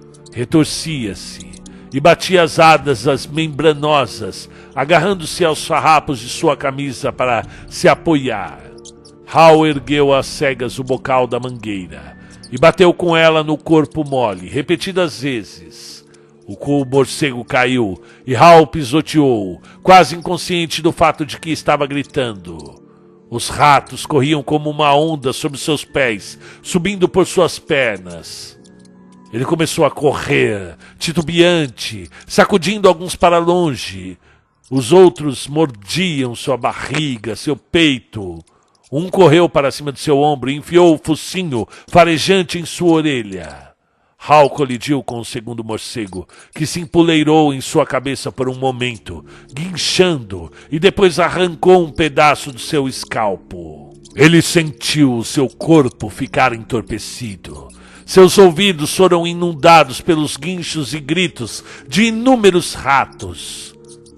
Retorcia-se e batia as asas membranosas, agarrando-se aos farrapos de sua camisa para se apoiar. Hal ergueu às cegas o bocal da mangueira e bateu com ela no corpo mole, repetidas vezes. O morcego caiu e Hal pisoteou, quase inconsciente do fato de que estava gritando. Os ratos corriam como uma onda sob seus pés, subindo por suas pernas. Ele começou a correr, titubeante, sacudindo alguns para longe. Os outros mordiam sua barriga, seu peito. Um correu para cima de seu ombro e enfiou o focinho farejante em sua orelha. Hal colidiu com o segundo morcego, que se empoleirou em sua cabeça por um momento, guinchando, e depois arrancou um pedaço do seu escalpo. Ele sentiu o seu corpo ficar entorpecido. Seus ouvidos foram inundados pelos guinchos e gritos de inúmeros ratos.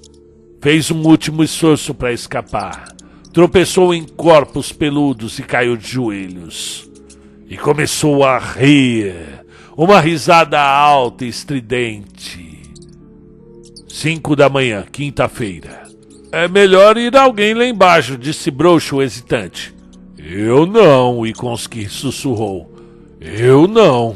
Fez um último esforço para escapar. Tropeçou em corpos peludos e caiu de joelhos. E começou a rir. Uma risada alta e estridente. 5 da manhã, quinta-feira. É melhor ir alguém lá embaixo, disse Broxo hesitante. Eu não, Ikonski sussurrou. Eu não.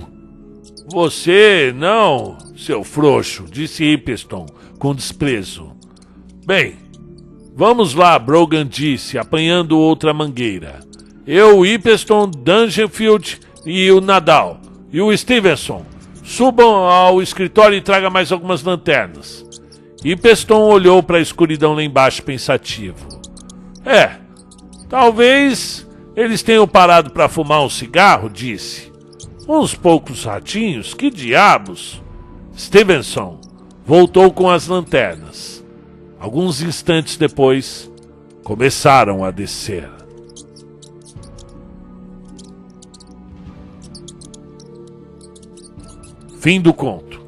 Você não, seu frouxo, disse Hipeston com desprezo. Bem, vamos lá, Brogan disse, apanhando outra mangueira. Eu, Hipeston, Dangerfield e o Nadal. E o Stevenson, subam ao escritório e tragam mais algumas lanternas. E Peston olhou para a escuridão lá embaixo pensativo. É, talvez eles tenham parado para fumar um cigarro, disse. Uns poucos ratinhos, que diabos? Stevenson voltou com as lanternas. Alguns instantes depois, começaram a descer. Fim do conto.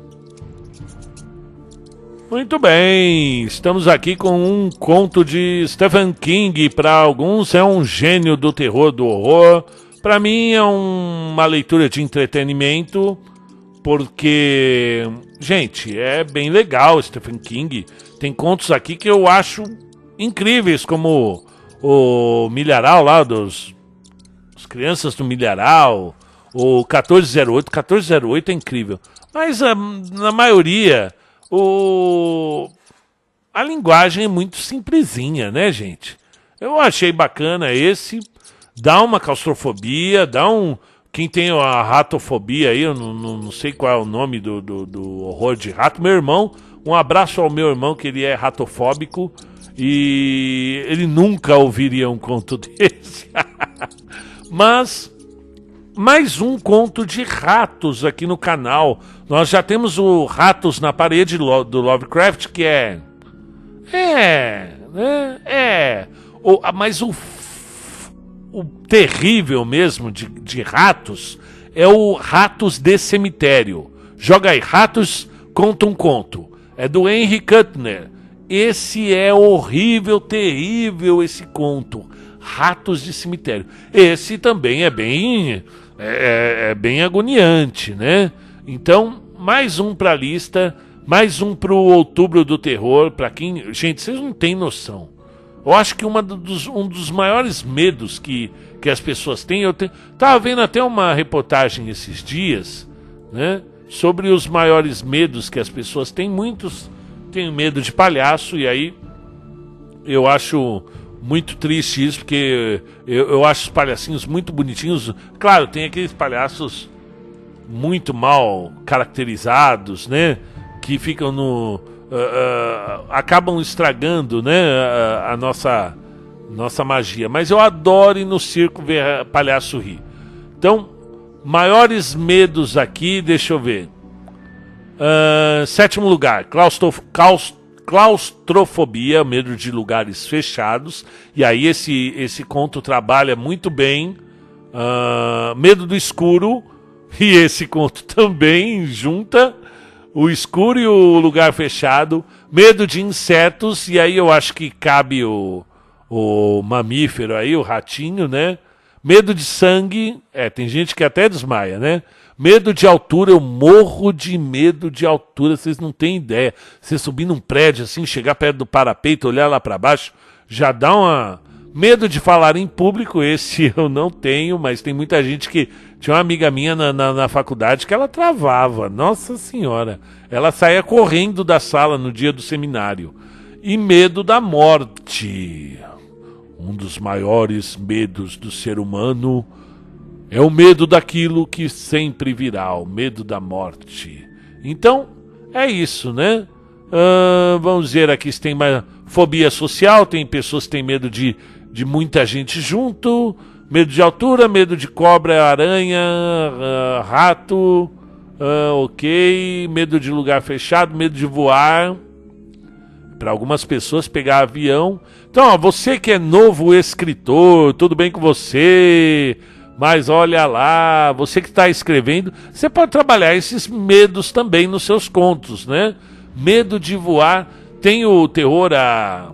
Muito bem, estamos aqui com um conto de Stephen King. Para alguns é um gênio do terror, do horror. Para mim é uma leitura de entretenimento, porque, gente, é bem legal Stephen King. Tem contos aqui que eu acho incríveis, como o Milharal lá, as Crianças do Milharal, o 1408. 1408 é incrível, mas na maioria a linguagem é muito simplesinha, né, gente? Eu achei bacana esse. Dá uma claustrofobia, quem tem a ratofobia aí, eu não sei qual é o nome do horror de rato. Meu irmão, um abraço ao meu irmão, que ele é ratofóbico e ele nunca ouviria um conto desse. Mas mais um conto de ratos aqui no canal. Nós já temos o Ratos na Parede do Lovecraft, que mas o terrível mesmo de ratos é o Ratos de Cemitério. Joga aí, Ratos Conta um Conto. É do Henry Kuttner. Esse é horrível, terrível esse conto. Ratos de Cemitério. Esse também é bem agoniante, né? Então, mais um pra lista, mais um pro Outubro do Terror. Pra quem... Gente, vocês não têm noção. Eu acho que um dos maiores medos que as pessoas têm... Tava vendo até uma reportagem esses dias, né? Sobre os maiores medos que as pessoas têm. Muitos têm medo de palhaço, e aí eu acho muito triste isso, porque eu acho os palhacinhos muito bonitinhos. Claro, tem aqueles palhaços muito mal caracterizados, né? Que ficam acabam estragando, né? A nossa magia. Mas eu adoro ir no circo ver palhaço rir. Então, maiores medos aqui, deixa eu ver. Sétimo lugar, claustrofobia, medo de lugares fechados. E aí esse conto trabalha muito bem. Medo do escuro. E esse conto também junta o escuro e o lugar fechado. Medo de insetos. E aí eu acho que cabe o mamífero aí, o ratinho, né? Medo de sangue. Tem gente que até desmaia, né? Medo de altura, eu morro de medo de altura, vocês não têm ideia. Você subir num prédio assim, chegar perto do parapeito, olhar lá para baixo, já dá uma... Medo de falar em público, esse eu não tenho, mas tem muita gente que... Tinha uma amiga minha na faculdade que ela travava, nossa senhora. Ela saía correndo da sala no dia do seminário. E medo da morte. Um dos maiores medos do ser humano... É o medo daquilo que sempre virá, o medo da morte. Então, é isso, né? Vamos ver aqui se tem mais fobia social. Tem pessoas que têm medo de muita gente junto. Medo de altura, medo de cobra, aranha, rato. Ok. Medo de lugar fechado, medo de voar. Para algumas pessoas pegar avião. Então, ó, você que é novo escritor, tudo bem com você... Mas olha lá, você que está escrevendo, você pode trabalhar esses medos também nos seus contos, né? Medo de voar. Tem o terror a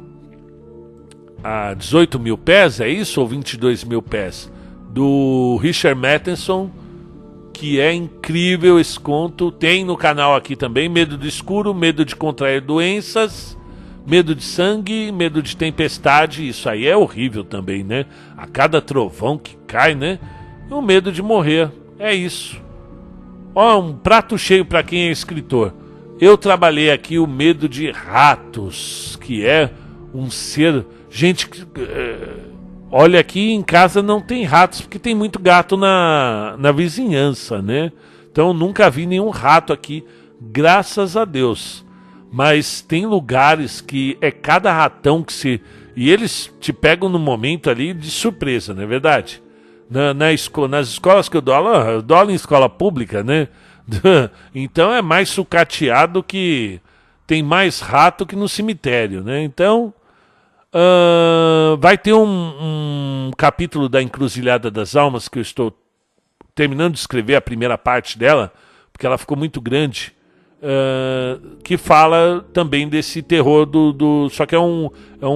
18 mil pés, é isso? Ou 22 mil pés? Do Richard Matheson, que é incrível esse conto. Tem no canal aqui também. Medo do escuro, medo de contrair doenças, medo de sangue, medo de tempestade. Isso aí é horrível também, né? A cada trovão que cai, né? E o medo de morrer. É isso. Ó, um prato cheio para quem é escritor. Eu trabalhei aqui o medo de ratos, que é um ser... Gente, olha, aqui em casa não tem ratos, porque tem muito gato na vizinhança, né? Então nunca vi nenhum rato aqui, graças a Deus. mas tem lugares que é cada ratão que se... E eles te pegam no momento ali de surpresa, não é verdade? Nas escolas que eu dou aula em escola pública, né? Então é mais sucateado que... Tem mais rato que no cemitério, né? Então... vai ter um capítulo da Encruzilhada das Almas que eu estou terminando de escrever a primeira parte dela, porque ela ficou muito grande, que fala também desse terror só que é um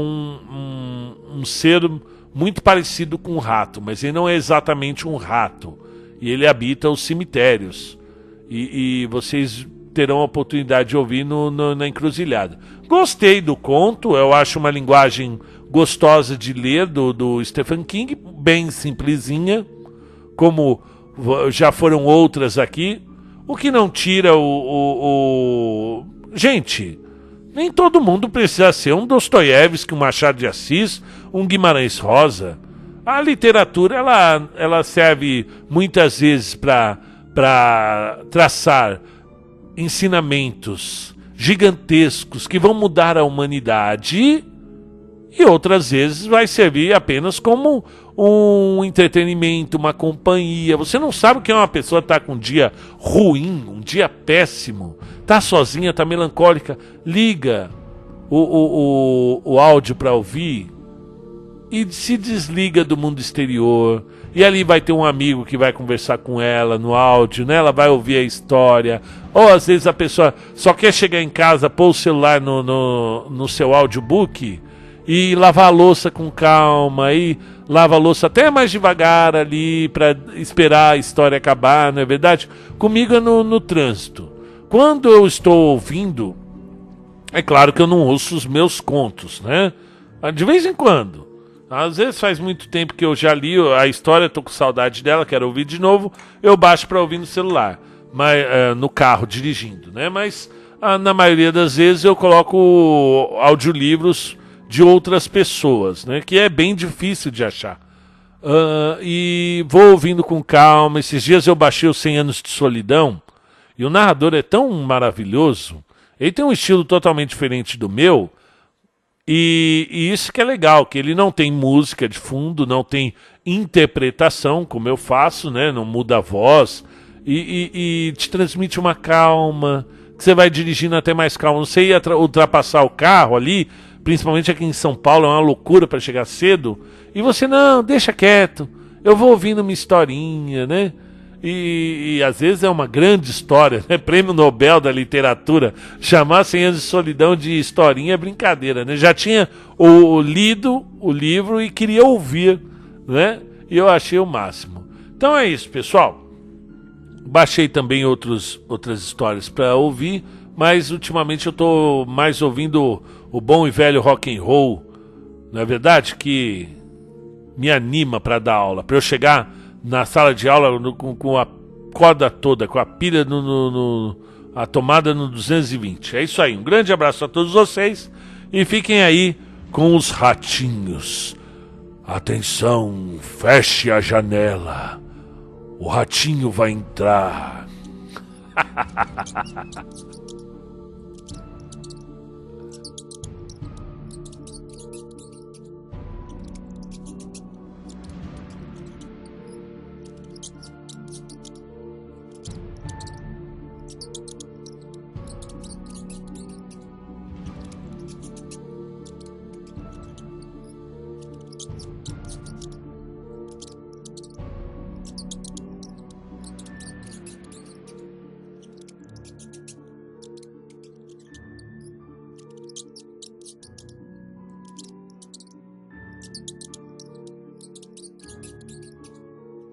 ser muito parecido com um rato, mas ele não é exatamente um rato, e ele habita os cemitérios, e vocês terão a oportunidade de ouvir na Encruzilhada. Gostei do conto, eu acho uma linguagem gostosa de ler do Stephen King, bem simplesinha, como já foram outras aqui, o que não tira Gente, nem todo mundo precisa ser um Dostoiévski, um Machado de Assis, um Guimarães Rosa. A literatura, ela serve muitas vezes para traçar ensinamentos gigantescos que vão mudar a humanidade, e outras vezes vai servir apenas como um entretenimento, uma companhia. Você não sabe o que é uma pessoa estar com um dia ruim, um dia péssimo, tá sozinha, tá melancólica, liga o áudio para ouvir e se desliga do mundo exterior. E ali vai ter um amigo que vai conversar com ela no áudio, né? Ela vai ouvir a história. Ou às vezes a pessoa só quer chegar em casa, pôr o celular no seu audiobook e lavar a louça com calma, e lava a louça até mais devagar ali para esperar a história acabar, não é verdade? Comigo é no trânsito. Quando eu estou ouvindo, é claro que eu não ouço os meus contos, né? De vez em quando. Às vezes faz muito tempo que eu já li a história, estou com saudade dela, quero ouvir de novo, eu baixo para ouvir no celular, mas, no carro, dirigindo, né? Mas na maioria das vezes eu coloco audiolivros de outras pessoas, né? Que é bem difícil de achar. E vou ouvindo com calma. Esses dias eu baixei os 100 Anos de Solidão, e o narrador é tão maravilhoso, ele tem um estilo totalmente diferente do meu, e isso que é legal, que ele não tem música de fundo, não tem interpretação, como eu faço, né? Não muda a voz, e te transmite uma calma, que você vai dirigindo até mais calmo. Você ia ultrapassar o carro ali, principalmente aqui em São Paulo, é uma loucura para chegar cedo, e você, não, deixa quieto, eu vou ouvindo uma historinha, né? E às vezes é uma grande história, né? Prêmio Nobel da Literatura, chamar 100 Anos de Solidão de historinha é brincadeira, né? Já tinha lido o livro e queria ouvir, né? E eu achei o máximo. Então é isso, pessoal. Baixei também outras histórias para ouvir, mas ultimamente eu estou mais ouvindo o bom e velho rock and roll, não é verdade? Que me anima para dar aula, para eu chegar na sala de aula com a corda toda, com a pilha a tomada no 220. É isso aí, um grande abraço a todos vocês e fiquem aí com os ratinhos. Atenção, feche a janela, o ratinho vai entrar.